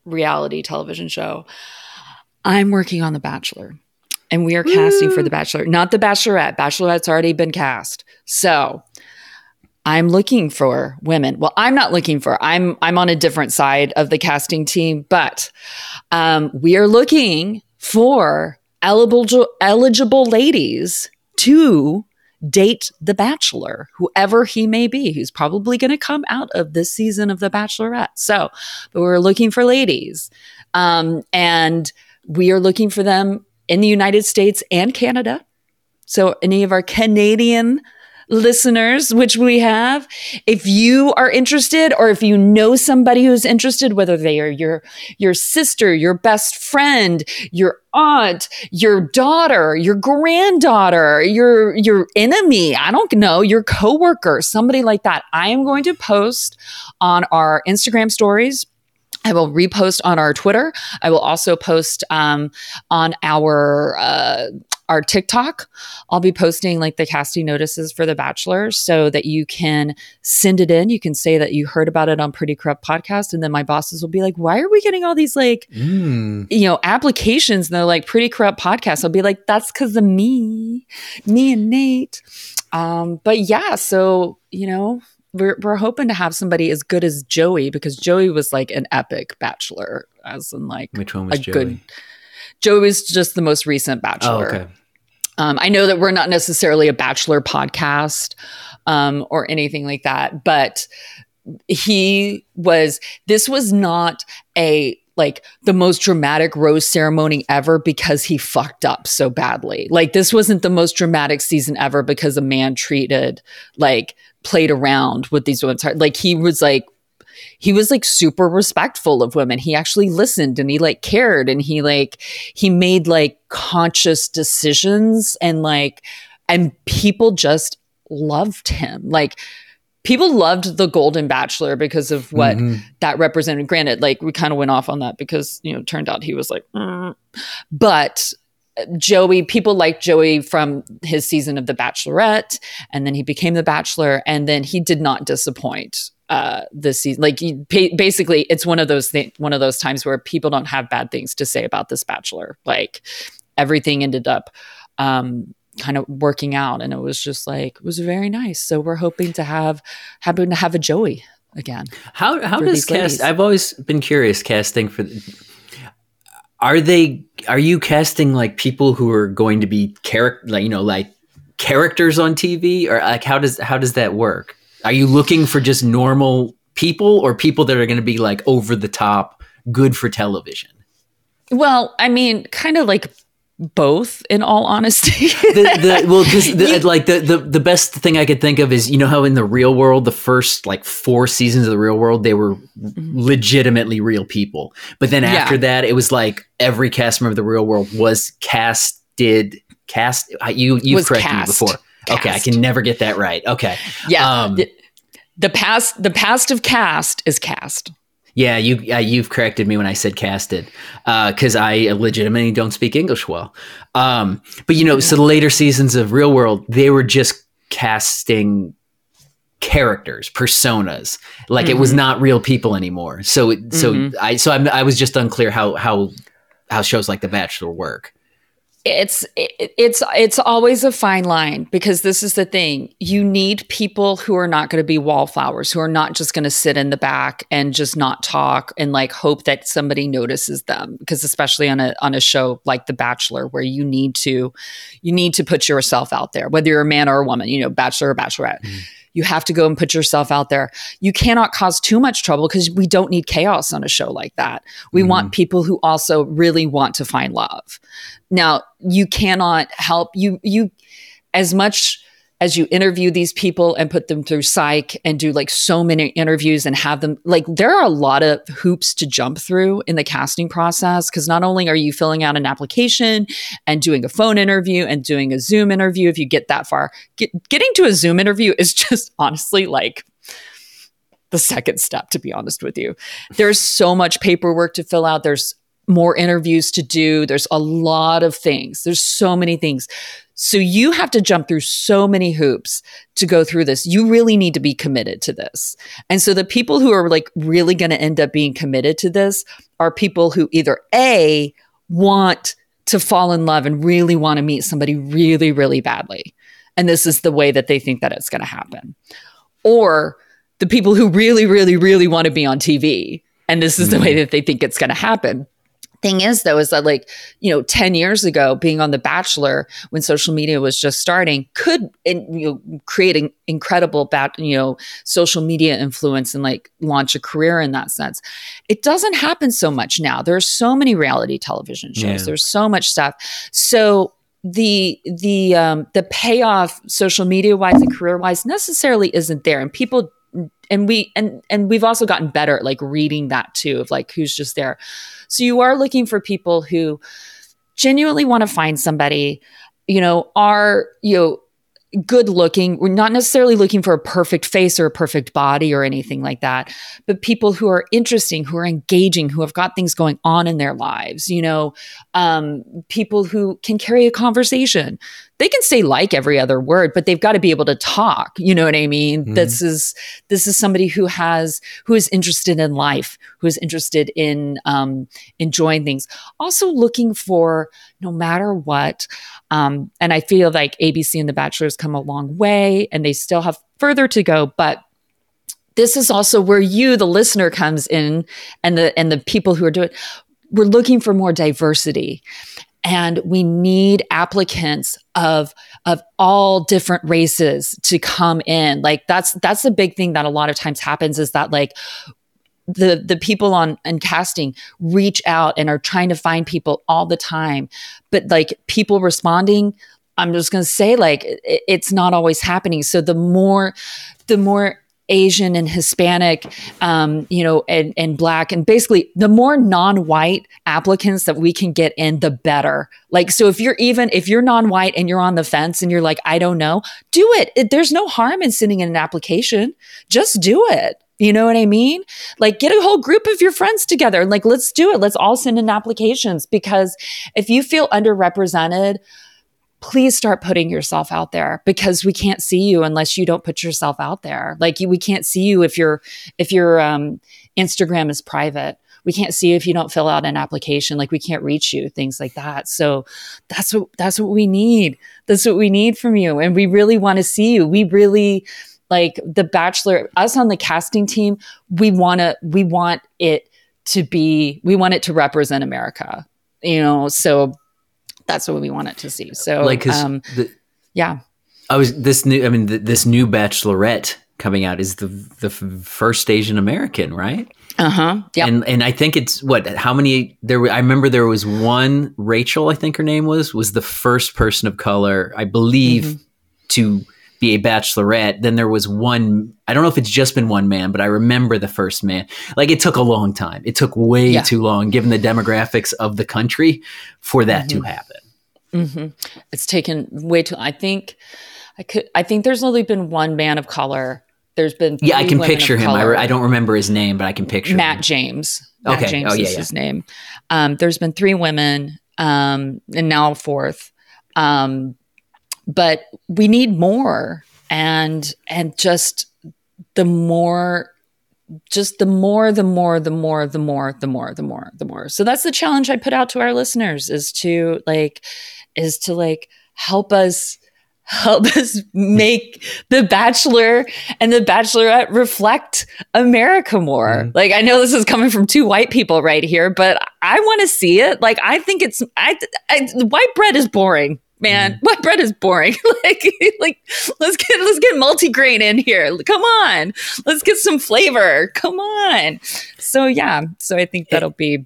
reality television show. I'm working on The Bachelor, and we are Woo! casting for The Bachelor, not The Bachelorette. Bachelorette's already been cast. So I'm looking for women. Well, I'm not looking for, I'm, I'm on a different side of the casting team, but um, we are looking for eligible, eligible ladies to date The Bachelor, whoever he may be, who's probably going to come out of this season of The Bachelorette. So, but we're looking for ladies. Um, and we are looking for them in the United States and Canada. So any of our Canadian listeners, which we have, if you are interested, or if you know somebody who's interested, whether they are your your sister, your best friend, your aunt, your daughter, your granddaughter, your your enemy, I don't know, your coworker, somebody like that, I am going to post on our Instagram stories. I will repost on our Twitter. I will also post um, on our uh, our TikTok. I'll be posting like the casting notices for The Bachelor so that you can send it in. You can say that you heard about it on Pretty Corrupt Podcast, and then my bosses will be like, "Why are we getting all these like mm. you know applications?" And they're like, "Pretty Corrupt Podcast." I'll be like, "That's because of me, me and Nate." Um, but yeah, so you know. We're we're hoping to have somebody as good as Joey, because Joey was like an epic Bachelor, as in like which one was a Joey? Good, Joey was just the most recent Bachelor. Oh, okay. Um, I know that we're not necessarily a Bachelor podcast um, or anything like that, but he was. This was not a like the most dramatic rose ceremony ever because he fucked up so badly. Like this wasn't the most dramatic season ever because a man treated like. played around with these women's heart. Like he was like, he was like super respectful of women. He actually listened and he like cared and he like, he made like conscious decisions and like, and people just loved him. Like people loved the Golden Bachelor because of what mm-hmm. that represented. Granted, like we kind of went off on that because, you know, it turned out he was like, mm. but Joey, people liked Joey from his season of The Bachelorette, and then he became The Bachelor, and then he did not disappoint uh, this season. Like he, basically, it's one of those th- one of those times where people don't have bad things to say about this Bachelor. Like everything ended up um, kind of working out, and it was just like it was very nice. So we're hoping to have happen to have a Joey again. How how does cast? Ladies. I've always been curious casting for. Are they? Are you casting like people who are going to be character, like you know, like characters on T V, or like how does how does that work? Are you looking for just normal people, or people that are going to be like over the top, good for television? Well, I mean, kind of like both, in all honesty. the, the, well, because like the, the the best thing I could think of is, you know how in the Real World, the first like four seasons of the Real World, they were legitimately real people, but then after yeah. that, it was like every cast member of the Real World was casted. Cast you you've was corrected cast. me before. Cast. Okay, I can never get that right. Okay, yeah. Um, the, the past the past of cast is cast. Yeah, you uh, you've corrected me when I said casted, because uh, I legitimately don't speak English well. Um, but you know, so the later seasons of Real World, they were just casting characters, personas. Like mm-hmm. it was not real people anymore. So so mm-hmm. I so I'm, I was just unclear how how how shows like The Bachelor work. It's it, it's it's always a fine line, because this is the thing. You need people who are not going to be wallflowers, who are not just going to sit in the back and just not talk and like hope that somebody notices them. Because especially on a on a show like The Bachelor, where you need to you need to put yourself out there, whether you're a man or a woman, you know, Bachelor or Bachelorette. Mm. You have to go and put yourself out there. You cannot cause too much trouble, because we don't need chaos on a show like that. We mm. want people who also really want to find love. Now, you cannot help you, you, as much as you interview these people and put them through psych and do like so many interviews and have them, like there are a lot of hoops to jump through in the casting process. Cause not only are you filling out an application and doing a phone interview and doing a Zoom interview, if you get that far, get, getting to a Zoom interview is just honestly like the second step, to be honest with you. There's so much paperwork to fill out. There's more interviews to do. There's a lot of things. There's so many things. So you have to jump through so many hoops to go through this. You really need to be committed to this. And so the people who are like really going to end up being committed to this are people who either A, want to fall in love and really want to meet somebody really, really badly. And this is the way that they think that it's going to happen. Or the people who really, really, really want to be on T V. And this is mm-hmm. the way that they think it's going to happen. Thing is, though, is that like, you know, ten years ago, being on The Bachelor when social media was just starting could you know, create an incredible, bat, you know, social media influence and like launch a career in that sense. It doesn't happen so much now. There are so many reality television shows. Yeah. There's so much stuff. So the the um, the payoff social media wise and career wise necessarily isn't there, and people. And we and and we've also gotten better at like reading that too, of like who's just there. So you are looking for people who genuinely want to find somebody, you know, are, you know, good looking. We're not necessarily looking for a perfect face or a perfect body or anything like that, but people who are interesting, who are engaging, who have got things going on in their lives, you know, um, people who can carry a conversation. They can say like every other word, but they've got to be able to talk. You know what I mean? Mm-hmm. This is this is somebody who has who is interested in life, who is interested in um, enjoying things. Also looking for, no matter what, um, and I feel like A B C and The Bachelor has come a long way, and they still have further to go. But this is also where you, the listener, comes in, and the and the people who are doing. We're looking for more diversity. And we need applicants of of all different races to come in. Like that's that's the big thing that a lot of times happens is that like the the people on in casting reach out and are trying to find people all the time, but like people responding, I'm just going to say like it, it's not always happening. So the more the more Asian and Hispanic, um, you know, and, and Black, and basically the more non-white applicants that we can get in, the better. Like, so if you're even, if you're non-white and you're on the fence and you're like, I don't know, do it. it there's no harm in sending in an application. Just do it. You know what I mean? Like get a whole group of your friends together. Like, let's do it. Let's all send in applications, because if you feel underrepresented, please start putting yourself out there, because we can't see you unless you don't put yourself out there. Like you, we can't see you if your if your um, Instagram is private. We can't see you if you don't fill out an application. Like we can't reach you, things like that. So that's what that's what we need. That's what we need from you, and we really want to see you. We really like The Bachelor. Us on the casting team, we want to we want it to be. We want it to represent America. You know, so. That's what we want it to see. So, like, um, the, yeah, I was this new. I mean, the, this new Bachelorette coming out is the the first Asian American, right? Uh huh. Yeah. And and I think it's what? How many? There. I remember there was one. Rachel, I think her name was, was the first person of color, I believe, mm-hmm. to be a Bachelorette. Then there was one. I don't know if it's just been one man, but I remember the first man. Like it took a long time. It took way yeah. too long, given the demographics of the country, for that mm-hmm. to happen. Mm-hmm. It's taken way too. I think I could. I think there's only been one man of color. There's been yeah. I can picture him. I, re- I don't remember his name, but I can picture Matt him. James. Okay. Matt James oh, yeah, is yeah. his name. Um, there's been three women, um, and now a fourth. Um, but we need more, and and just the more. Just the more, the more, the more, the more, the more, the more, the more. So that's the challenge I put out to our listeners, is to like, is to like help us, help us make The Bachelor and The Bachelorette reflect America more. Mm-hmm. Like, I know this is coming from two white people right here, but I want to see it. Like, I think it's, I, I white bread is boring. Man, mm. white bread is boring. like, like let's get let's get multigrain in here. Come on, let's get some flavor. Come on. So yeah, so I think that'll be.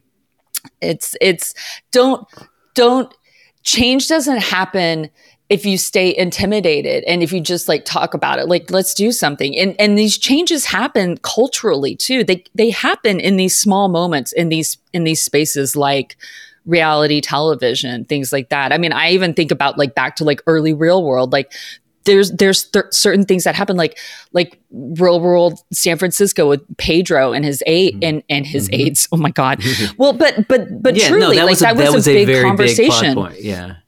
It's it's don't don't change doesn't happen if you stay intimidated and if you just like talk about it. Like, let's do something. And and these changes happen culturally too. They they happen in these small moments, in these in these spaces like reality television, things like that. I mean, I even think about like back to like early Real World, like there's there's th- certain things that happen, like like Real World San Francisco with Pedro and his eight and and his mm-hmm. aides. Oh my God. Well, but but but yeah, truly, no, that like was a, that was, that was a, a big very conversation. big plot point. Yeah.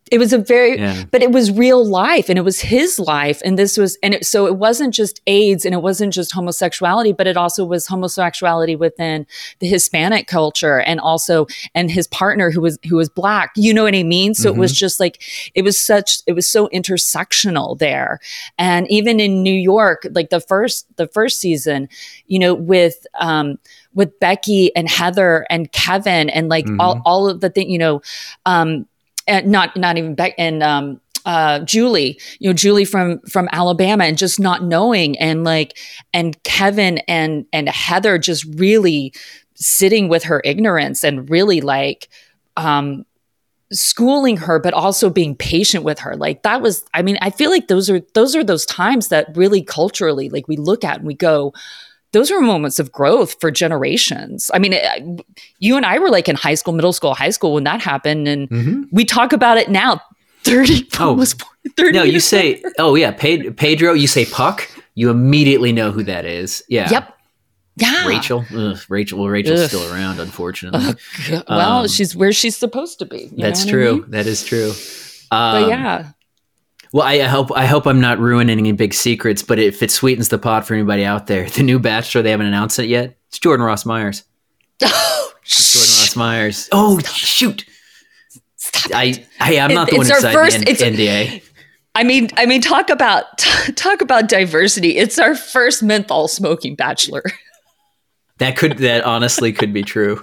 It was a very, Yeah. but it was real life and it was his life. And this was, and it, so it wasn't just AIDS and it wasn't just homosexuality, but it also was homosexuality within the Hispanic culture and also, and his partner who was, who was Black, you know what I mean? So Mm-hmm. it was just like, it was such, it was so intersectional there. And even in New York, like the first, the first season, you know, with, um, with Becky and Heather and Kevin and like Mm-hmm. all, all of the thing, you know, um, and not not even Beck and um uh Julie, you know, Julie from from Alabama and just not knowing and like and Kevin and and Heather just really sitting with her ignorance and really like um schooling her but also being patient with her. Like that was I mean, I feel like those are those are those times that really culturally like we look at and we go, those were moments of growth for generations. I mean, it, you and I were like in high school, middle school, high school when that happened. And Mm-hmm. we talk about it now, thirty, Oh. almost thirty No, you years say, later. oh yeah, Pe- Pedro, you say Puck, you immediately know who that is. Yeah. Yep. Yeah. Rachel. Ugh, Rachel. Well, Rachel's Ugh. still around, unfortunately. Ugh, well, Um, she's where she's supposed to be. you That's know what I true. mean? That is true. But Um, yeah. Well, I hope I hope I'm not ruining any big secrets, but if it sweetens the pot for anybody out there, the new Bachelor, they haven't announced it yet. It's Jordan Ross Myers. Oh, Jordan Ross Myers. Oh shoot! stop I it. hey, I'm not It- the one it's who our signed first- the it's- N- N D A. I mean, I mean, talk about talk about diversity. It's our first menthol smoking bachelor. That could that honestly could be true.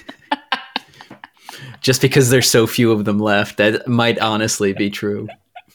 Just because there's so few of them left, that might honestly be true.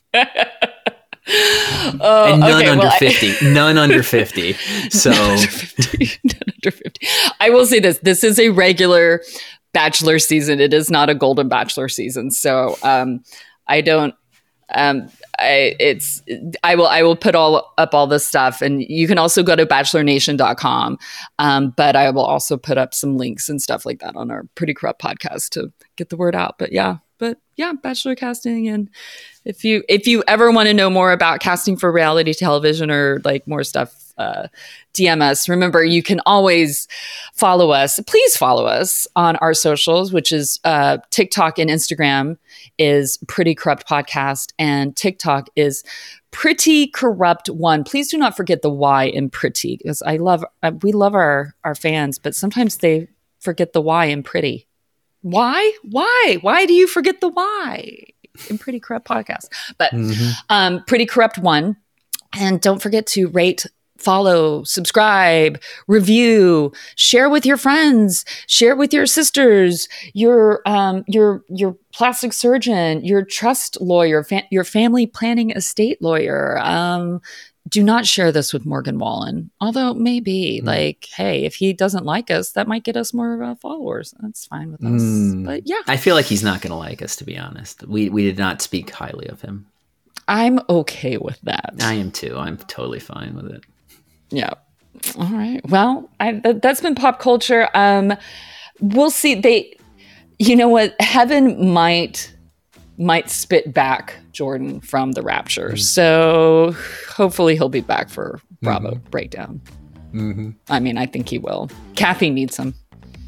Oh, And none okay, under well, I- fifty. None under fifty. So under fifty. None under fifty. I will say this. This is a regular Bachelor season. It is not a Golden Bachelor season. So um, I don't um, I it's I will I will put all up all this stuff, and you can also go to bachelor nation dot com. Um, but I will also put up some links and stuff like that on our Pretty Corrupt podcast to get the word out. But yeah, but yeah, Bachelor casting. And if you if you ever want to know more about casting for reality television or like more stuff, uh, D M us. Remember, you can always follow us. Please follow us on our socials, which is uh, TikTok and Instagram is Pretty Corrupt Podcast, and TikTok is Pretty Corrupt One. Please do not forget the Y in pretty, because I love uh, we love our our fans, but sometimes they forget the Y in pretty. Why? Why? Why do you forget the Y in Pretty Corrupt Podcast? But mhm. um, Pretty Corrupt One. And don't forget to rate, follow, subscribe, review, share with your friends, share with your sisters, your um, your your plastic surgeon, your trust lawyer, fa- your family planning estate lawyer. Um, do not share this with Morgan Wallen. Although maybe, Mm. like, hey, if he doesn't like us, that might get us more uh, followers. That's fine with us. Mm. But yeah, I feel like he's not going to like us, to be honest. We we did not speak highly of him. I'm okay with that. I am too. I'm totally fine with it. Yeah. All right. Well, I, th- that's been pop culture. Um, we'll see. They, you know what? Heaven might might spit back Jordan from the Rapture. So hopefully he'll be back for Bravo breakdown. Mm-hmm. I mean, I think he will. Kathy needs him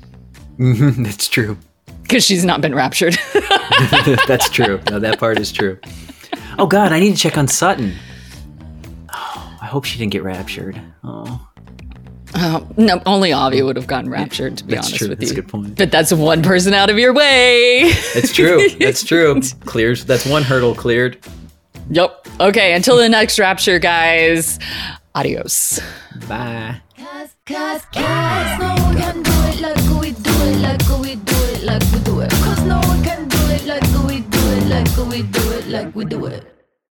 Mm-hmm. That's true. because she's not been raptured. That's true. No, that part is true. Oh God, I need to check on Sutton. Oh, I hope she didn't get raptured. Oh, Oh, no, only Avi would have gotten raptured, to be that's honest true. with That's you. a good point. But that's one person out of your way. That's true. That's true. Clears. That's one hurdle cleared. Yep. Okay. Until the next rapture, guys. Adios. Bye. Cause, cause, cause no one can do it like we do it, like we do it, like we do it. Cause no one can do it like we do it, like we do it, like we do it.